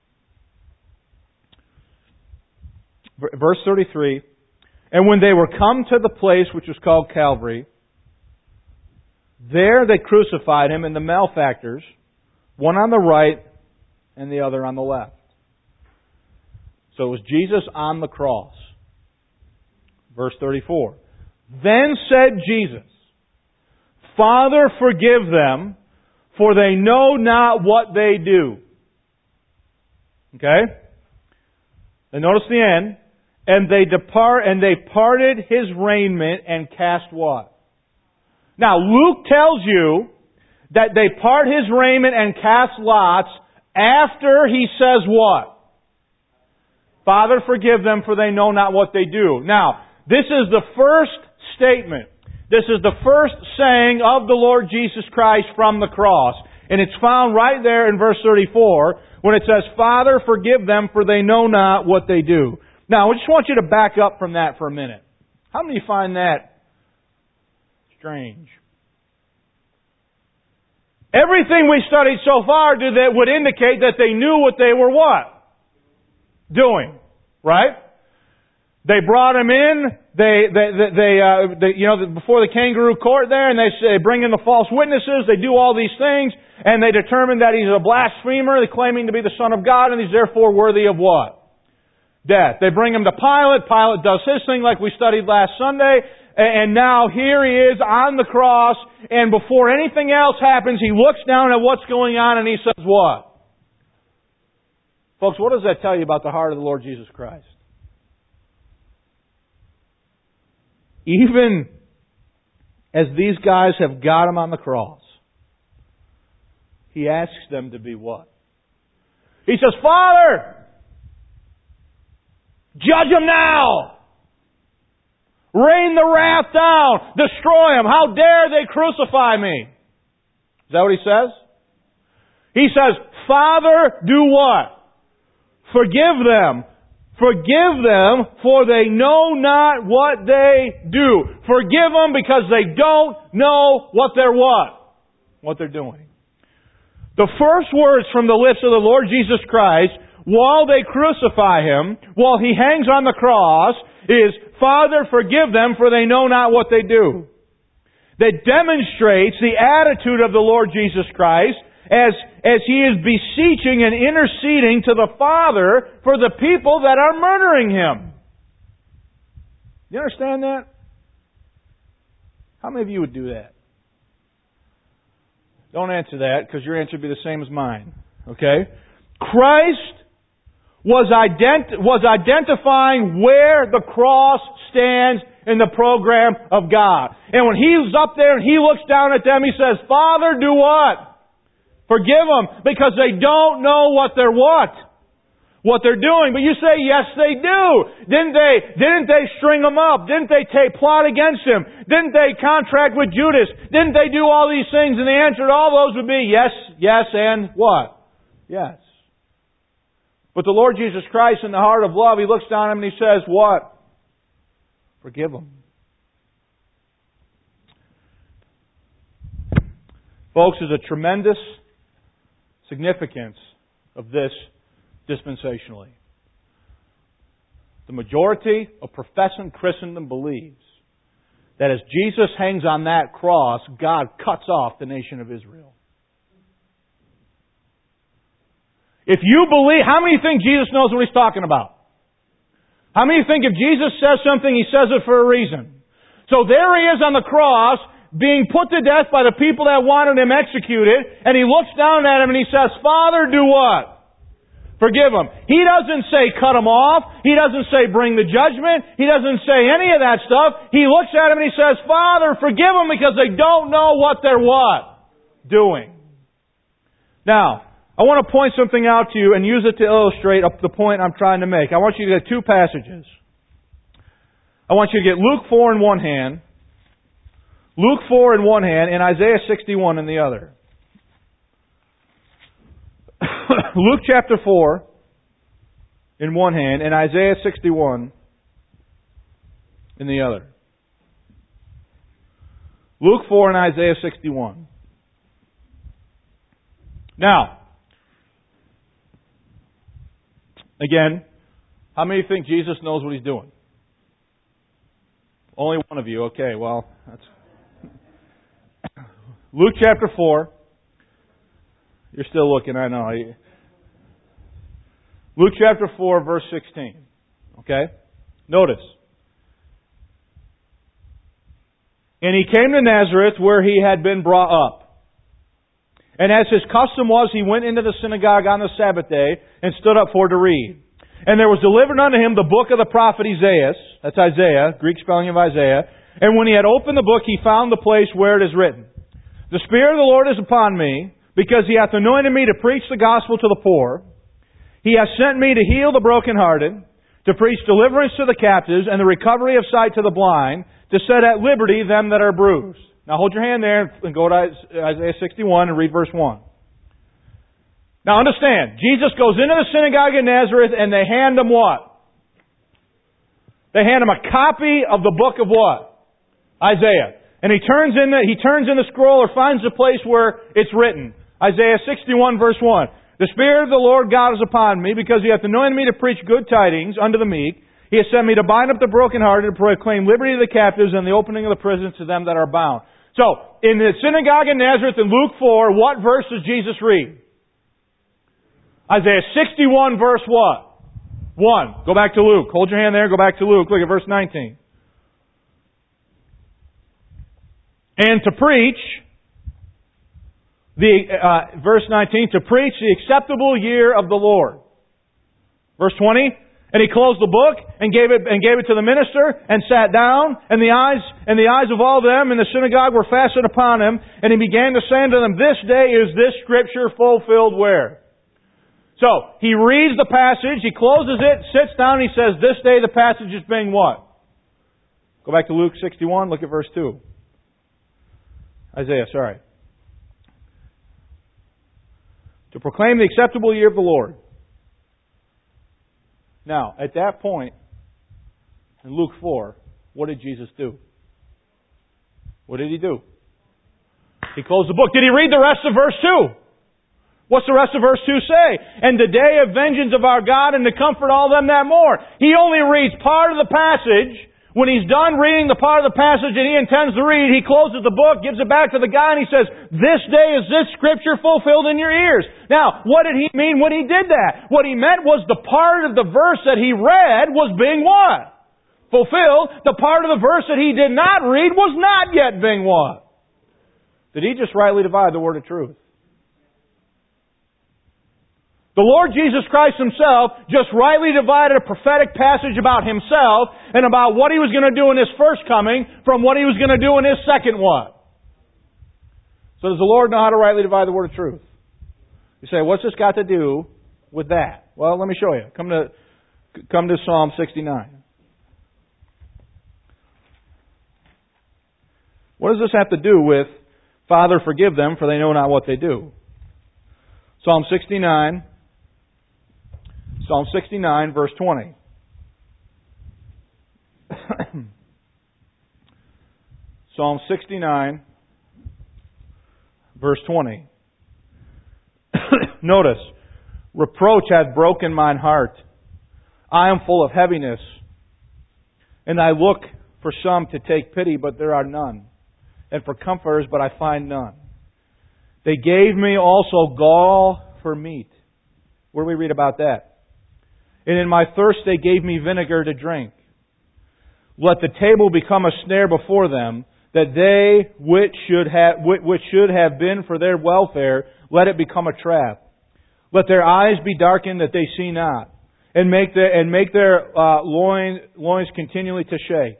Verse 33. And when they were come to the place which was called Calvary, there they crucified Him and the malefactors, One on the right and the other on the left. So it was Jesus on the cross. Verse 34. Then said Jesus, Father, forgive them, for they know not what they do. Okay? And notice the end. And they parted his raiment and cast what? Now, Luke tells you that they part his raiment and cast lots after he says what? Father, forgive them, for they know not what they do. Now, this is the first statement. This is the first saying of the Lord Jesus Christ from the cross. And it's found right there in verse 34 when it says, Father, forgive them, for they know not what they do. Now, I just want you to back up from that for a minute. How many find that strange? Everything we studied so far would indicate that they knew what they were what? Doing. Right? They brought him in, before the kangaroo court there, and they bring in the false witnesses, they do all these things, and they determine that he's a blasphemer, claiming to be the Son of God, and he's therefore worthy of what? Death. They bring him to Pilate. Pilate does his thing like we studied last Sunday. And now here he is on the cross. And before anything else happens, he looks down at what's going on and he says what? Folks, what does that tell you about the heart of the Lord Jesus Christ? Even as these guys have got him on the cross, he asks them to be what? He says, Father, judge them now. Rain the wrath down. Destroy them. How dare they crucify me? Is that what he says? He says, Father, do what? Forgive them. Forgive them, for they know not what they do. Forgive them because they don't know what they're what? What they're doing. The first words from the lips of the Lord Jesus Christ while they crucify Him, while He hangs on the cross, is, Father, forgive them, for they know not what they do. That demonstrates the attitude of the Lord Jesus Christ as He is beseeching and interceding to the Father for the people that are murdering Him. You understand that? How many of you would do that? Don't answer that, because your answer would be the same as mine. Okay? Christ was identifying where the cross stands in the program of God. And when He's up there and He looks down at them, He says, Father, do what? Forgive them, because they don't know what they're what? What they're doing. But you say, yes, they do. Didn't they string them up? Didn't they plot against Him? Didn't they contract with Judas? Didn't they do all these things? And the answer to all those would be yes, yes, and what? Yes. But the Lord Jesus Christ, in the heart of love, He looks down at Him and He says, what? Forgive them. Folks, there's a tremendous significance of this dispensationally. The majority of professing Christendom believes that as Jesus hangs on that cross, God cuts off the nation of Israel. If you believe, how many think Jesus knows what He's talking about? How many think if Jesus says something, He says it for a reason? So there He is on the cross, being put to death by the people that wanted Him executed, and He looks down at Him and He says, Father, do what? Forgive them. He doesn't say cut them off. He doesn't say bring the judgment. He doesn't say any of that stuff. He looks at him and He says, Father, forgive them because they don't know what they're what? Doing. Now, I want to point something out to you and use it to illustrate the point I'm trying to make. I want you to get two passages. I want you to get Luke 4 in one hand, Luke 4 in one hand, and Isaiah 61 in the other. Luke chapter 4 in one hand, and Isaiah 61 in the other. Luke 4 and Isaiah 61. Now, again, how many think Jesus knows what He's doing? Only one of you. Okay, well, that's... Luke chapter 4. You're still looking, I know. Luke chapter 4, verse 16. Okay? Notice. And he came to Nazareth where he had been brought up. And as his custom was, he went into the synagogue on the Sabbath day and stood up for to read. And there was delivered unto him the book of the prophet Isaiah. That's Isaiah, Greek spelling of Isaiah. And when he had opened the book, he found the place where it is written, The Spirit of the Lord is upon me, because he hath anointed me to preach the gospel to the poor. He hath sent me to heal the brokenhearted, to preach deliverance to the captives, and the recovery of sight to the blind, to set at liberty them that are bruised. Now hold your hand there and go to Isaiah 61 and read verse 1. Now understand, Jesus goes into the synagogue in Nazareth and they hand him what? They hand him a copy of the book of what? Isaiah. And he turns in the scroll or finds the place where it's written. Isaiah 61 verse 1. The Spirit of the Lord God is upon me, because He hath anointed me to preach good tidings unto the meek. He has sent me to bind up the brokenhearted, to proclaim liberty to the captives, and the opening of the prisons to them that are bound. So, in the synagogue in Nazareth in Luke 4, what verse does Jesus read? Isaiah 61 verse what? 1. Go back to Luke. Hold your hand there and go back to Luke. Look at verse 19. And to preach, verse 19, to preach the acceptable year of the Lord. Verse 20, and he closed the book and gave it to the minister and sat down, and the eyes of all them in the synagogue were fastened upon him, and he began to say unto them, This day is this scripture fulfilled where? So, he reads the passage, he closes it, sits down, and he says, This day the passage is being what? Go back to Luke 61, look at verse 2. Isaiah, sorry. To proclaim the acceptable year of the Lord. Now, at that point, in Luke 4, what did Jesus do? What did He do? He closed the book. Did He read the rest of verse 2? What's the rest of verse 2 say? And the day of vengeance of our God, and to comfort all them that mourn. He only reads part of the passage. When he's done reading the part of the passage that he intends to read, he closes the book, gives it back to the guy, and he says, This day is this scripture fulfilled in your ears. Now, what did he mean when he did that? What he meant was the part of the verse that he read was being what? Fulfilled. The part of the verse that he did not read was not yet being what? Did he just rightly divide the word of truth? The Lord Jesus Christ Himself just rightly divided a prophetic passage about Himself and about what He was going to do in His first coming from what He was going to do in His second what? So does the Lord know how to rightly divide the word of truth? You say, what's this got to do with that? Well, let me show you. Come to Psalm 69. What does this have to do with, Father, forgive them, for they know not what they do? Psalm 69, verse 20. Psalm 69, verse 20. Notice, reproach hath broken mine heart. I am full of heaviness. And I look for some to take pity, but there are none. And for comforters, but I find none. They gave me also gall for meat. Where do we read about that? And in my thirst they gave me vinegar to drink. Let the table become a snare before them, that they which should have been for their welfare, let it become a trap. Let their eyes be darkened that they see not, and make their loins continually to shake.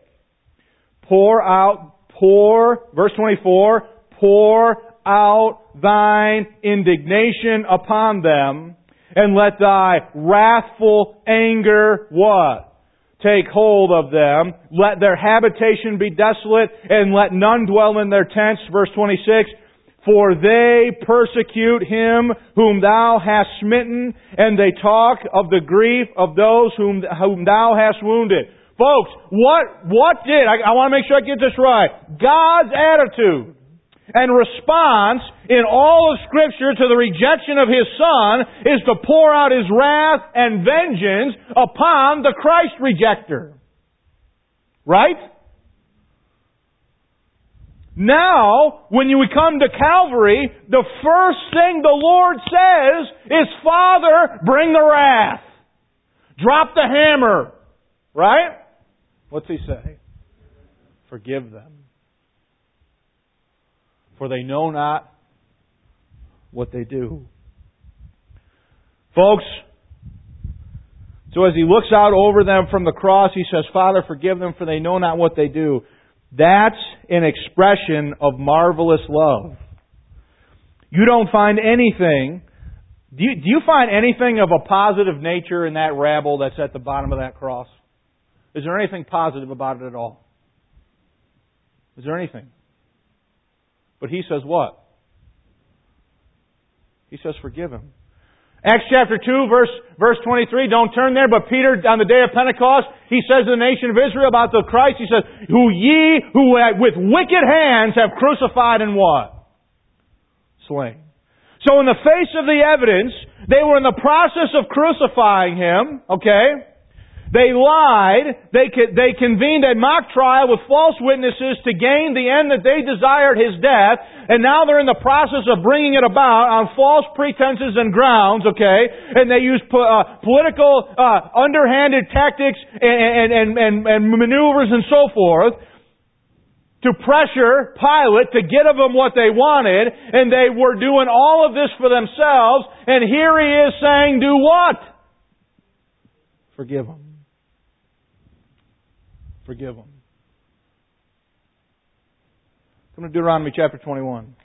Verse 24, pour out thine indignation upon them, and let thy wrathful anger, what? Take hold of them. Let their habitation be desolate, and let none dwell in their tents. Verse 26, for they persecute him whom thou hast smitten, and they talk of the grief of those whom thou hast wounded. Folks, what did, I want to make sure I get this right, God's attitude and response in all of Scripture to the rejection of His Son is to pour out His wrath and vengeance upon the Christ rejecter. Right? Now, when we come to Calvary, the first thing the Lord says is, Father, bring the wrath. Drop the hammer. Right? What's He say? Forgive them. For they know not what they do. Folks, so as He looks out over them from the cross, He says, Father, forgive them, for they know not what they do. That's an expression of marvelous love. You don't find anything. Do you find anything of a positive nature in that rabble that's at the bottom of that cross? Is there anything positive about it at all? Is there anything? But He says what? He says, forgive him. Acts chapter 2, verse 23, don't turn there, but Peter, on the day of Pentecost, he says to the nation of Israel about the Christ, he says, who with wicked hands have crucified and what? Slain. So in the face of the evidence, they were in the process of crucifying Him, okay? They lied. They convened a mock trial with false witnesses to gain the end that they desired His death. And now they're in the process of bringing it about on false pretenses and grounds, okay? And they use political underhanded tactics and maneuvers and so forth to pressure Pilate to get of them what they wanted. And they were doing all of this for themselves. And here He is saying, do what? Forgive them. Forgive them. Come to Deuteronomy chapter 21.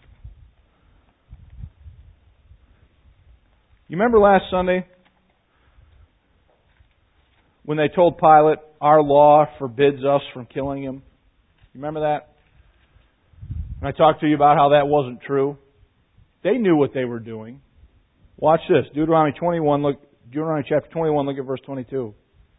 You remember last Sunday when they told Pilate, our law forbids us from killing him? You remember that? And I talked to you about how that wasn't true. They knew what they were doing. Watch this. Deuteronomy chapter 21, look at verse 22.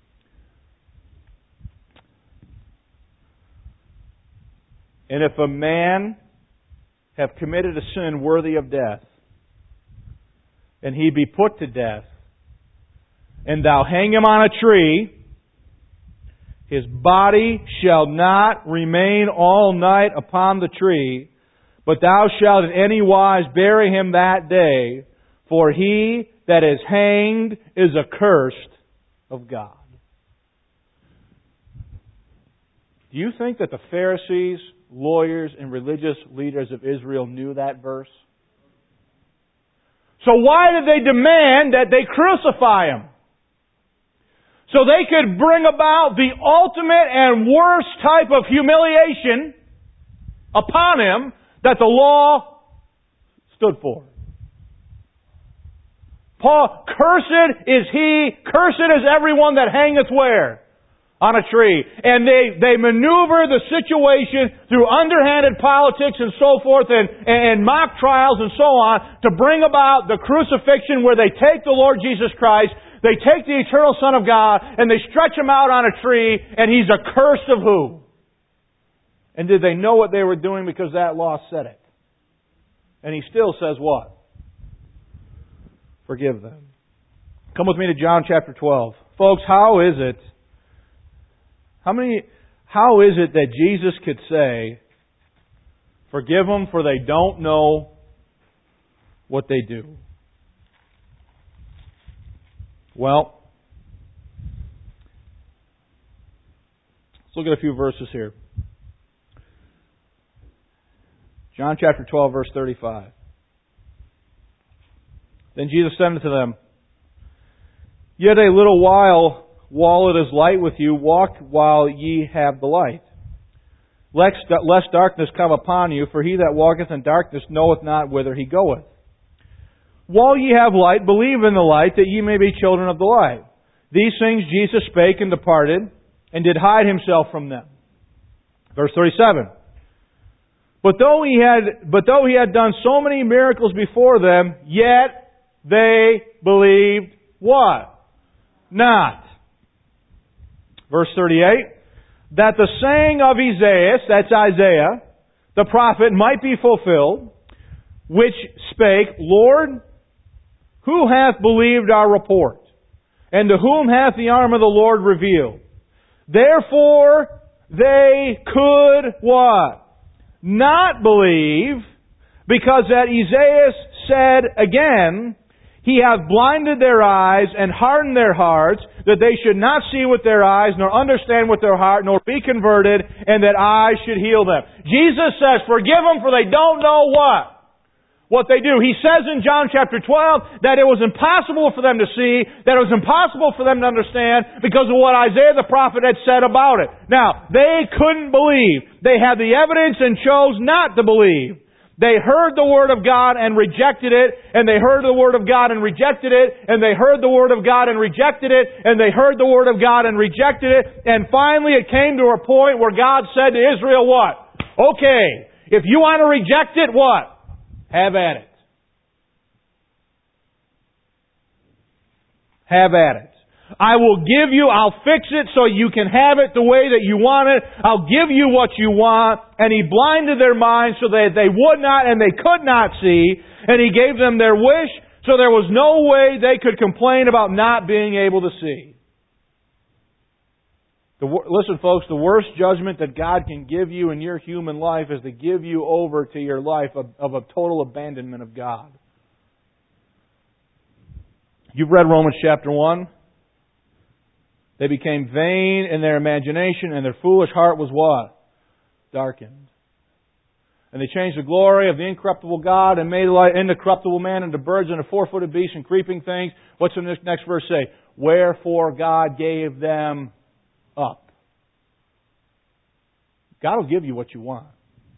And if a man have committed a sin worthy of death, and he be put to death, and thou hang him on a tree, his body shall not remain all night upon the tree, but thou shalt in any wise bury him that day, for he that is hanged is accursed of God. Do you think that the Pharisees, lawyers, and religious leaders of Israel knew that verse? So why did they demand that they crucify Him? So they could bring about the ultimate and worst type of humiliation upon Him that the law stood for. Paul, cursed is he, cursed is everyone that hangeth where? On a tree. And they maneuver the situation through underhanded politics and so forth and mock trials and so on to bring about the crucifixion where they take the Lord Jesus Christ, they take the eternal Son of God, and they stretch Him out on a tree, and He's accursed of who? And did they know what they were doing because that law said it? And He still says what? Forgive them. Come with me to John chapter 12. Folks, how is it that Jesus could say, forgive them for they don't know what they do? Well, let's look at a few verses here. John chapter 12, verse 35. Then Jesus said unto them, Yet a little while it is light with you, walk while ye have the light. Lest darkness come upon you, for he that walketh in darkness knoweth not whither he goeth. While ye have light, believe in the light, that ye may be children of the light. These things Jesus spake and departed, and did hide Himself from them. Verse 37. But though he had done so many miracles before them, yet they believed what? Not. Verse 38. That the saying of Esaias, that's Isaiah, the prophet, might be fulfilled, which spake, Lord, who hath believed our report? And to whom hath the arm of the Lord revealed? Therefore they could what? not believe, because that Esaias said again, He hath blinded their eyes and hardened their hearts, that they should not see with their eyes, nor understand with their heart, nor be converted, and that I should heal them. Jesus says, forgive them, for they don't know what they do. He says in John chapter 12 that it was impossible for them to see, that it was impossible for them to understand because of what Isaiah the prophet had said about it. Now, they couldn't believe. They had the evidence and chose not to believe. They heard the Word of God and rejected it, and they heard the Word of God and rejected it, and they heard the Word of God and rejected it, and they heard the Word of God and rejected it, and finally it came to a point where God said to Israel, what? Okay, if you want to reject it, what? Have at it. Have at it. I will give you, I'll fix it so you can have it the way that you want it. I'll give you what you want. And He blinded their minds so that they would not and they could not see. And He gave them their wish, so there was no way they could complain about not being able to see. Listen, folks, the worst judgment that God can give you in your human life is to give you over to your life of a total abandonment of God. You've read Romans chapter 1. They became vain in their imagination, and their foolish heart was what? Darkened. And they changed the glory of the incorruptible God and made incorruptible man into birds and into four-footed beasts and creeping things. What's the next verse say? Wherefore God gave them up. God will give you what you want.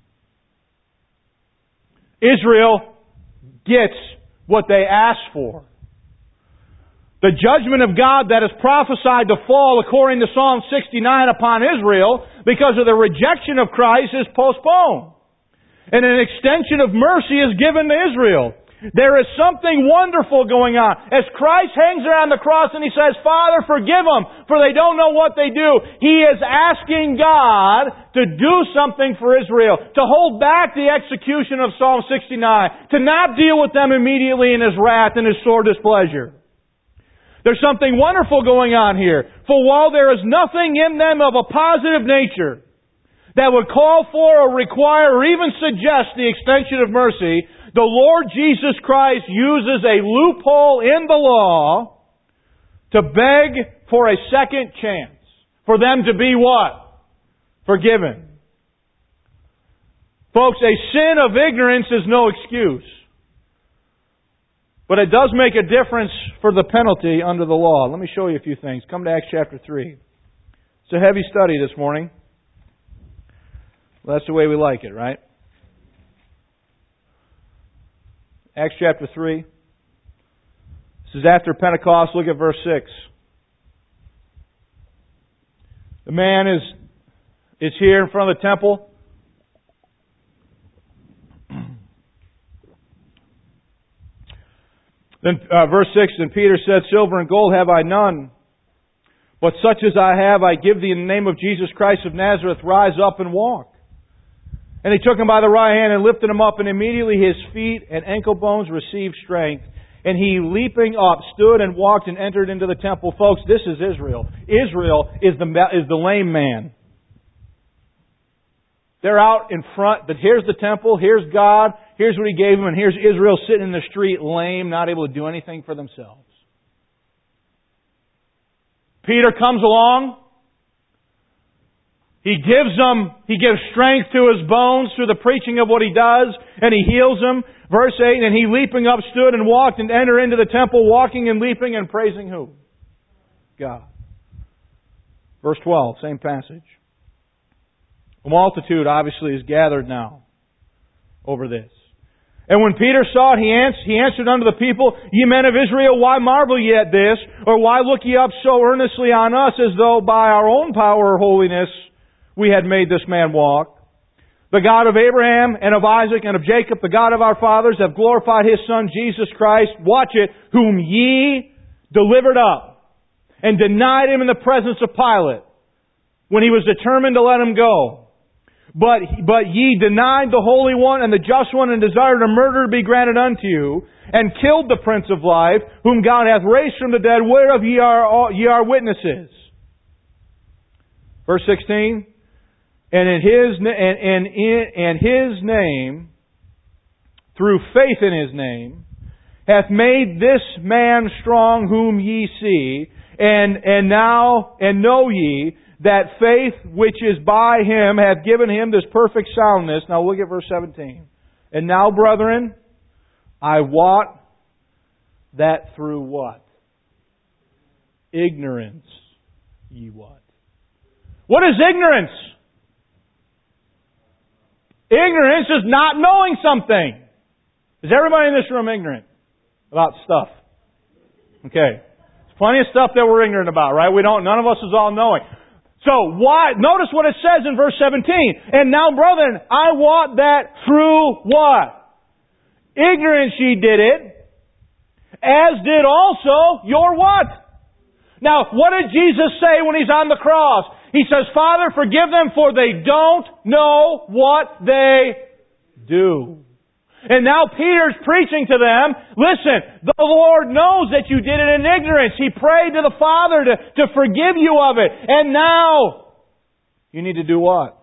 Israel gets what they asked for. The judgment of God that is prophesied to fall according to Psalm 69 upon Israel because of the rejection of Christ is postponed. And an extension of mercy is given to Israel. There is something wonderful going on. As Christ hangs there on the cross and He says, Father, forgive them, for they don't know what they do. He is asking God to do something for Israel, to hold back the execution of Psalm 69, to not deal with them immediately in His wrath and His sore displeasure. There's something wonderful going on here. For while there is nothing in them of a positive nature that would call for or require or even suggest the extension of mercy, the Lord Jesus Christ uses a loophole in the law to beg for a second chance. For them to be what? Forgiven. Folks, a sin of ignorance is no excuse. But it does make a difference for the penalty under the law. Let me show you a few things. Come to Acts chapter 3. It's a heavy study this morning. Well, that's the way we like it, right? Acts chapter 3. This is after Pentecost. Look at verse 6. The man is here in front of the temple. Then verse 6, Then Peter said, Silver and gold have I none, but such as I have I give thee in the name of Jesus Christ of Nazareth, rise up and walk. And he took him by the right hand and lifted him up, and immediately his feet and ankle bones received strength. And he, leaping up, stood and walked and entered into the temple. Folks, this is Israel. Israel is the lame man. They're out in front, but here's the temple, here's God, here's what He gave them, and here's Israel sitting in the street lame, not able to do anything for themselves. Peter comes along. He gives strength to his bones through the preaching of what he does, and he heals them. Verse 8, And he leaping up stood and walked and entered into the temple, walking and leaping and praising who? God. Verse 12, same passage. A multitude obviously is gathered now over this. And when Peter saw it, he answered unto the people, Ye men of Israel, why marvel ye at this? Or why look ye up so earnestly on us, as though by our own power or holiness we had made this man walk? The God of Abraham and of Isaac and of Jacob, the God of our fathers, have glorified His Son Jesus Christ, watch it, whom ye delivered up and denied Him in the presence of Pilate when he was determined to let Him go. But ye denied the Holy One and the Just One, and desired a murder to be granted unto you, and killed the Prince of Life, whom God hath raised from the dead, whereof ye are witnesses. Verse 16. and in His name, through faith in His name, hath made this man strong whom ye see, and know ye that faith which is by Him hath given him this perfect soundness. Now look at verse 17. And now, brethren, I wot that through what? Ignorance ye what? What is ignorance? Ignorance is not knowing something. Is everybody in this room ignorant about stuff? Okay. There's plenty of stuff that we're ignorant about, right? None of us is all knowing. So why? Notice what it says in verse 17. And now, brethren, I wot that through what? Ignorance ye did it, as did also your what? Now, what did Jesus say when He's on the cross? He says, Father, forgive them, for they don't know what they do. And now Peter's preaching to them, listen, the Lord knows that you did it in ignorance. He prayed to the Father to forgive you of it. And now, you need to do what?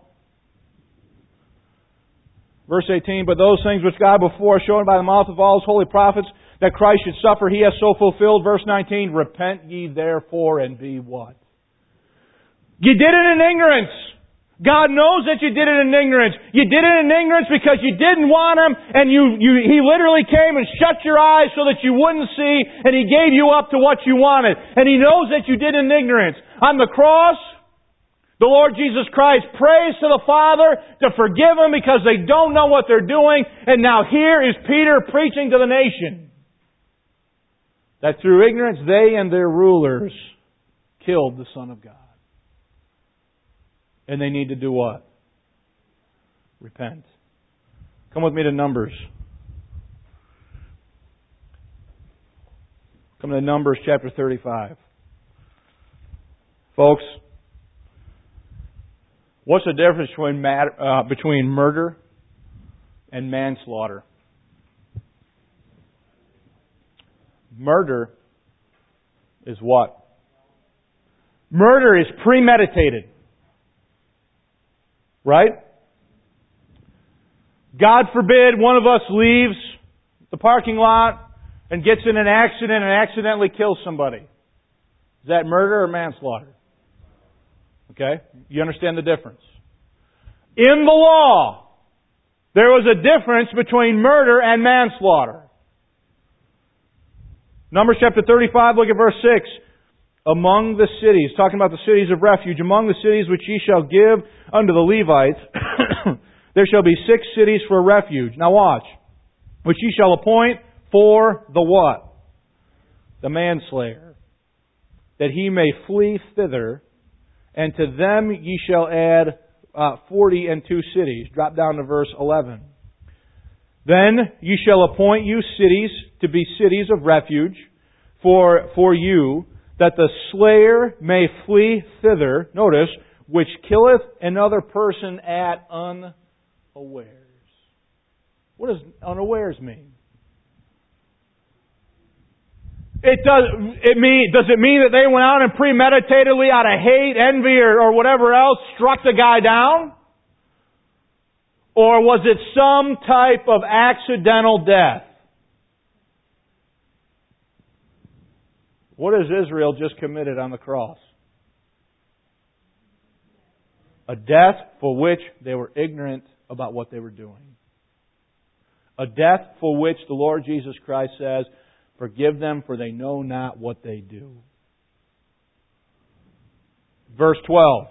Verse 18, but those things which God before showed by the mouth of all His holy prophets, that Christ should suffer, He has so fulfilled. Verse 19, repent ye therefore and be what? You did it in ignorance. God knows that you did it in ignorance. You did it in ignorance because you didn't want Him, and He literally came and shut your eyes so that you wouldn't see, and He gave you up to what you wanted. And He knows that you did it in ignorance. On the cross, the Lord Jesus Christ prays to the Father to forgive them because they don't know what they're doing. And now here is Peter preaching to the nation that through ignorance they and their rulers killed the Son of God. And they need to do what? Repent. Come with me to Numbers. Come to Numbers chapter 35. Folks, what's the difference between murder and manslaughter? Murder is what? Murder is premeditated. Right? God forbid one of us leaves the parking lot and gets in an accident and accidentally kills somebody. Is that murder or manslaughter? Okay? You understand the difference. In the law, there was a difference between murder and manslaughter. Numbers chapter 35, look at verse 6. Among the cities, talking about the cities of refuge, among the cities which ye shall give unto the Levites, there shall be 6 cities for refuge. Now watch. Which ye shall appoint for the what? The manslayer. That he may flee thither, and to them ye shall add 42 cities. Drop down to verse 11. Then ye shall appoint you cities to be cities of refuge for you, that the slayer may flee thither, notice, which killeth another person at unawares. What does unawares mean? Does it mean that they went out and premeditatedly, out of hate, envy, or whatever else, struck the guy down? Or was it some type of accidental death? What has Israel just committed on the cross? A death for which they were ignorant about what they were doing. A death for which the Lord Jesus Christ says, forgive them, for they know not what they do. Verse 12.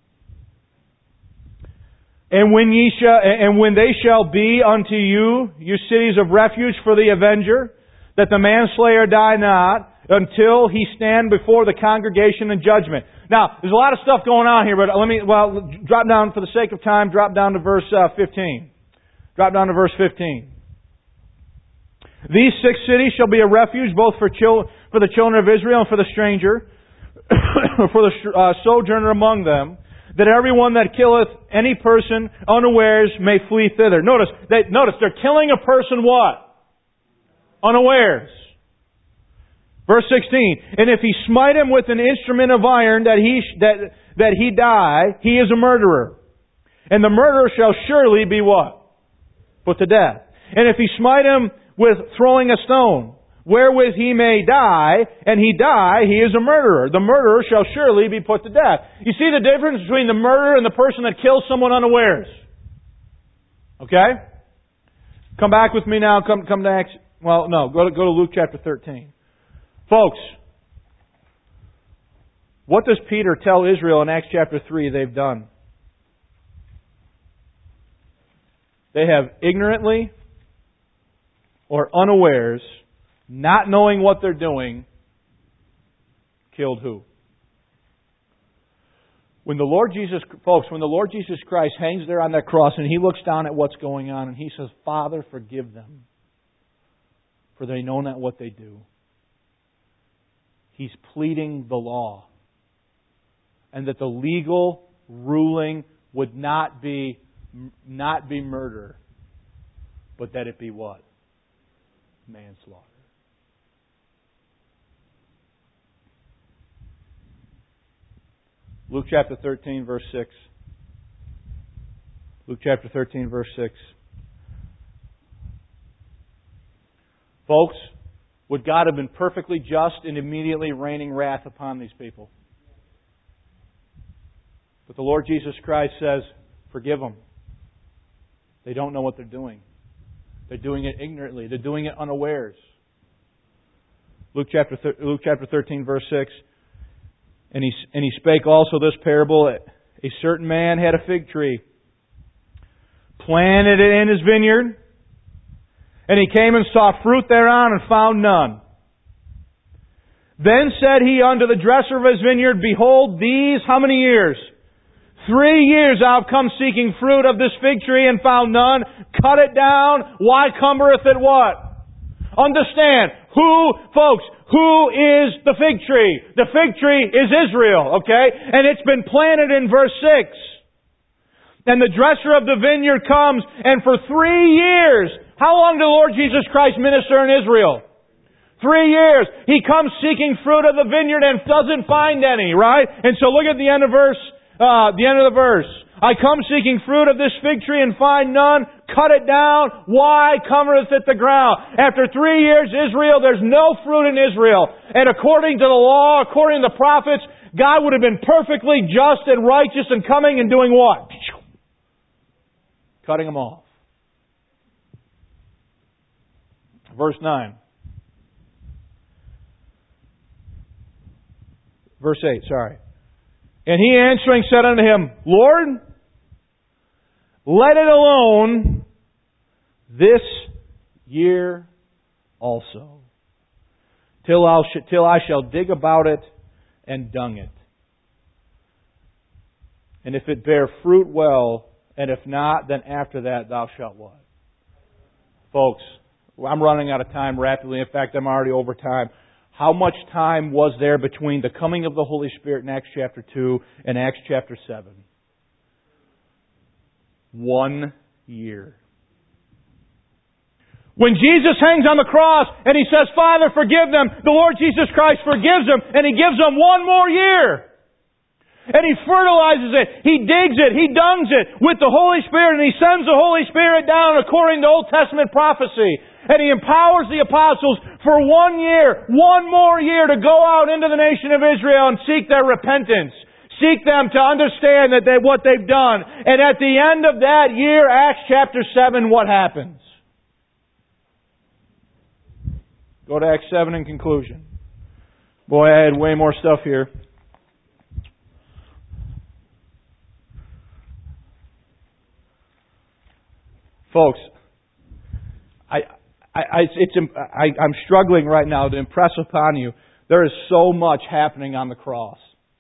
And when they shall be unto you, you cities of refuge for the avenger, that the manslayer die not, until he stand before the congregation in judgment. Now, there's a lot of stuff going on here, but drop down, for the sake of time, drop down to verse 15. Drop down to verse 15. These 6 cities shall be a refuge both for the children of Israel and for the stranger, for the sojourner among them, that everyone that killeth any person unawares may flee thither. Notice, they're killing a person what? Unawares. Verse 16, and if he smite him with an instrument of iron that he die, he is a murderer. And the murderer shall surely be what? Put to death. And if he smite him with throwing a stone, wherewith he may die, and he die, he is a murderer. The murderer shall surely be put to death. You see the difference between the murderer and the person that kills someone unawares? Okay? Come back with me now. Come to Acts. Well, no. Go to Luke chapter 13. Folks, what does Peter tell Israel in Acts chapter 3 they've done? They have ignorantly or unawares, not knowing what they're doing, killed who? When the Lord Jesus Christ hangs there on that cross and He looks down at what's going on and He says, Father, forgive them, for they know not what they do. He's pleading the law. And that the legal ruling would not be murder, but that it be what? Manslaughter. Luke chapter 13, verse 6. Luke chapter 13, verse 6. Folks, would God have been perfectly just in immediately raining wrath upon these people? But the Lord Jesus Christ says, forgive them. They don't know what they're doing. They're doing it ignorantly. They're doing it unawares. Luke chapter 13, verse 6. And he spake also this parable. A certain man had a fig tree, planted it in his vineyard, and he came and saw fruit thereon and found none. Then said he unto the dresser of his vineyard, Behold, these how many years? 3 years I have come seeking fruit of this fig tree and found none. Cut it down. Why cumbereth it what? Understand, folks, who is the fig tree? The fig tree is Israel, okay? And it's been planted in verse 6. And the dresser of the vineyard comes, and for 3 years, how long did the Lord Jesus Christ minister in Israel? 3 years. He comes seeking fruit of the vineyard and doesn't find any, right? And so look at the end of the verse. I come seeking fruit of this fig tree and find none. Cut it down. Why covereth it the ground? After 3 years, Israel, there's no fruit in Israel. And according to the law, according to the prophets, God would have been perfectly just and righteous and coming and doing what? Cutting them off. Verse 9. Verse 8, sorry. And he answering said unto him, Lord, let it alone this year also, till I shall dig about it and dung it. And if it bear fruit, well, and if not, then after that thou shalt what? Folks, I'm running out of time rapidly. In fact, I'm already over time. How much time was there between the coming of the Holy Spirit in Acts chapter 2 and Acts chapter 7? 1 year. When Jesus hangs on the cross and He says, Father, forgive them, the Lord Jesus Christ forgives them and He gives them 1 more year. And He fertilizes it, He digs it, He dungs it with the Holy Spirit, and He sends the Holy Spirit down according to Old Testament prophecy. And He empowers the apostles for 1 year, 1 more year to go out into the nation of Israel and seek their repentance. Seek them to understand that what they've done. And at the end of that year, Acts chapter 7, what happens? Go to Acts 7 in conclusion. Boy, I had way more stuff here. Folks, I'm struggling right now to impress upon you, there is so much happening on the cross.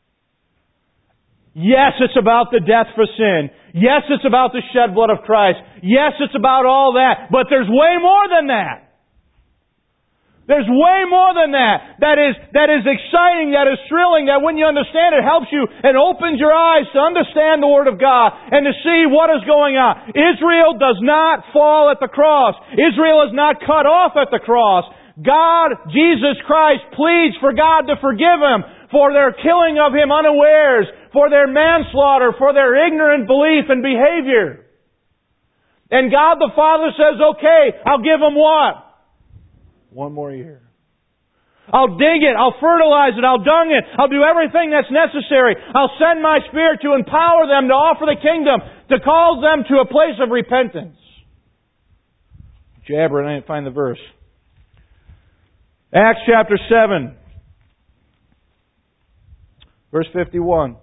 Yes, it's about the death for sin. Yes, it's about the shed blood of Christ. Yes, it's about all that. But there's way more than that. There's way more than that. That is exciting, that is thrilling, that when you understand it helps you and opens your eyes to understand the Word of God and to see what is going on. Israel does not fall at the cross. Israel is not cut off at the cross. God, Jesus Christ, pleads for God to forgive him for their killing of Him unawares, for their manslaughter, for their ignorant belief and behavior. And God the Father says, okay, I'll give them what? 1 more year. I'll dig it, I'll fertilize it, I'll dung it, I'll do everything that's necessary. I'll send my Spirit to empower them to offer the kingdom, to call them to a place of repentance. Jabber, and I didn't find the verse. Acts chapter 7, verse 51.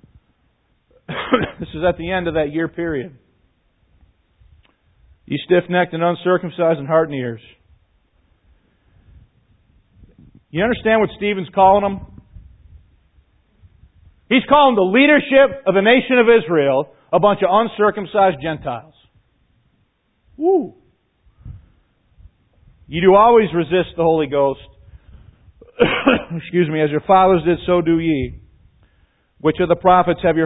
This is at the end of that year period. Ye stiff-necked and uncircumcised in heart and ears. You understand what Stephen's calling them? He's calling the leadership of the nation of Israel a bunch of uncircumcised Gentiles. Woo! You do always resist the Holy Ghost. Excuse me, as your fathers did, so do ye. Which of the prophets have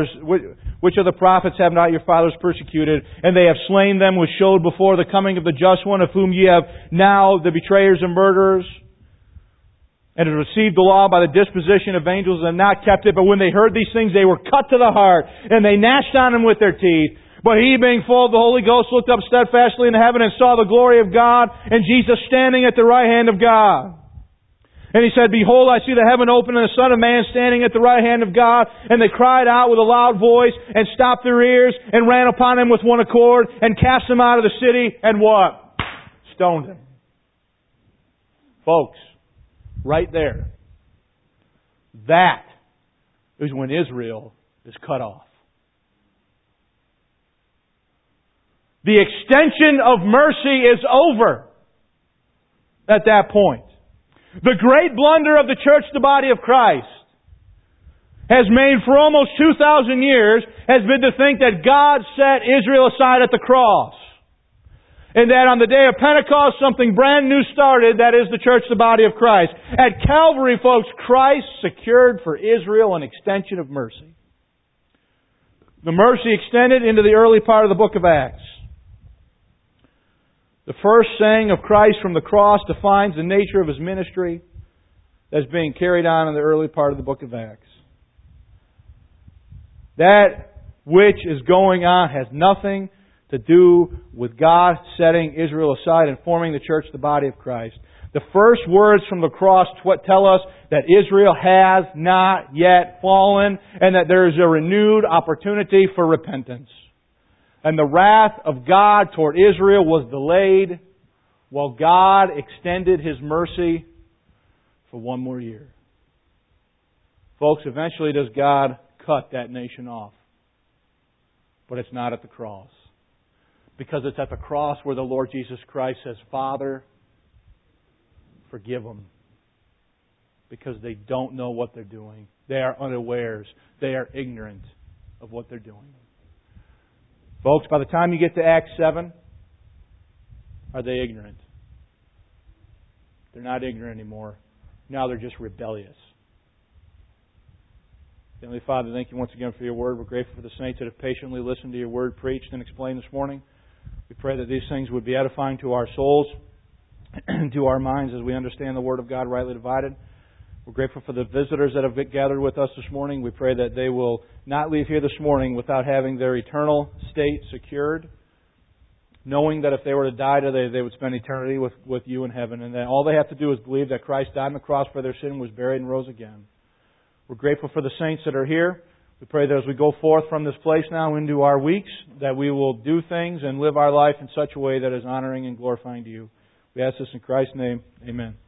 not your fathers persecuted? And they have slain them which showed before the coming of the just one, of whom ye have now the betrayers and murderers. And have received the law by the disposition of angels and have not kept it. But when they heard these things, they were cut to the heart, and they gnashed on him with their teeth. But he, being full of the Holy Ghost, looked up steadfastly into heaven and saw the glory of God, and Jesus standing at the right hand of God. And he said, Behold, I see the heaven open, and the Son of Man standing at the right hand of God. And they cried out with a loud voice, and stopped their ears, and ran upon him with one accord, and cast him out of the city, and what? Stoned him. Folks, right there. That is when Israel is cut off. The extension of mercy is over at that point. The great blunder of the church, the body of Christ, has made for almost 2,000 years, has been to think that God set Israel aside at the cross. And that on the day of Pentecost, something brand new started, that is the church, the body of Christ. At Calvary, folks, Christ secured for Israel an extension of mercy. The mercy extended into the early part of the book of Acts. The first saying of Christ from the cross defines the nature of His ministry that's being carried on in the early part of the book of Acts. That which is going on has nothing to do with God setting Israel aside and forming the church, the body of Christ. The first words from the cross tell us that Israel has not yet fallen and that there is a renewed opportunity for repentance. And the wrath of God toward Israel was delayed while God extended His mercy for 1 more year. Folks, eventually does God cut that nation off. But it's not at the cross. Because it's at the cross where the Lord Jesus Christ says, Father, forgive them. Because they don't know what they're doing. They are unawares. They are ignorant of what they're doing. Folks, by the time you get to Acts 7, are they ignorant? They're not ignorant anymore. Now they're just rebellious. Heavenly Father, thank you once again for your word. We're grateful for the saints that have patiently listened to your word preached and explained this morning. We pray that these things would be edifying to our souls and to our minds as we understand the word of God rightly divided. We're grateful for the visitors that have gathered with us this morning. We pray that they will not leave here this morning without having their eternal state secured, knowing that if they were to die today, they would spend eternity with you in heaven, and that all they have to do is believe that Christ died on the cross for their sin, was buried, and rose again. We're grateful for the saints that are here. We pray that as we go forth from this place now into our weeks, that we will do things and live our life in such a way that is honoring and glorifying to you. We ask this in Christ's name. Amen.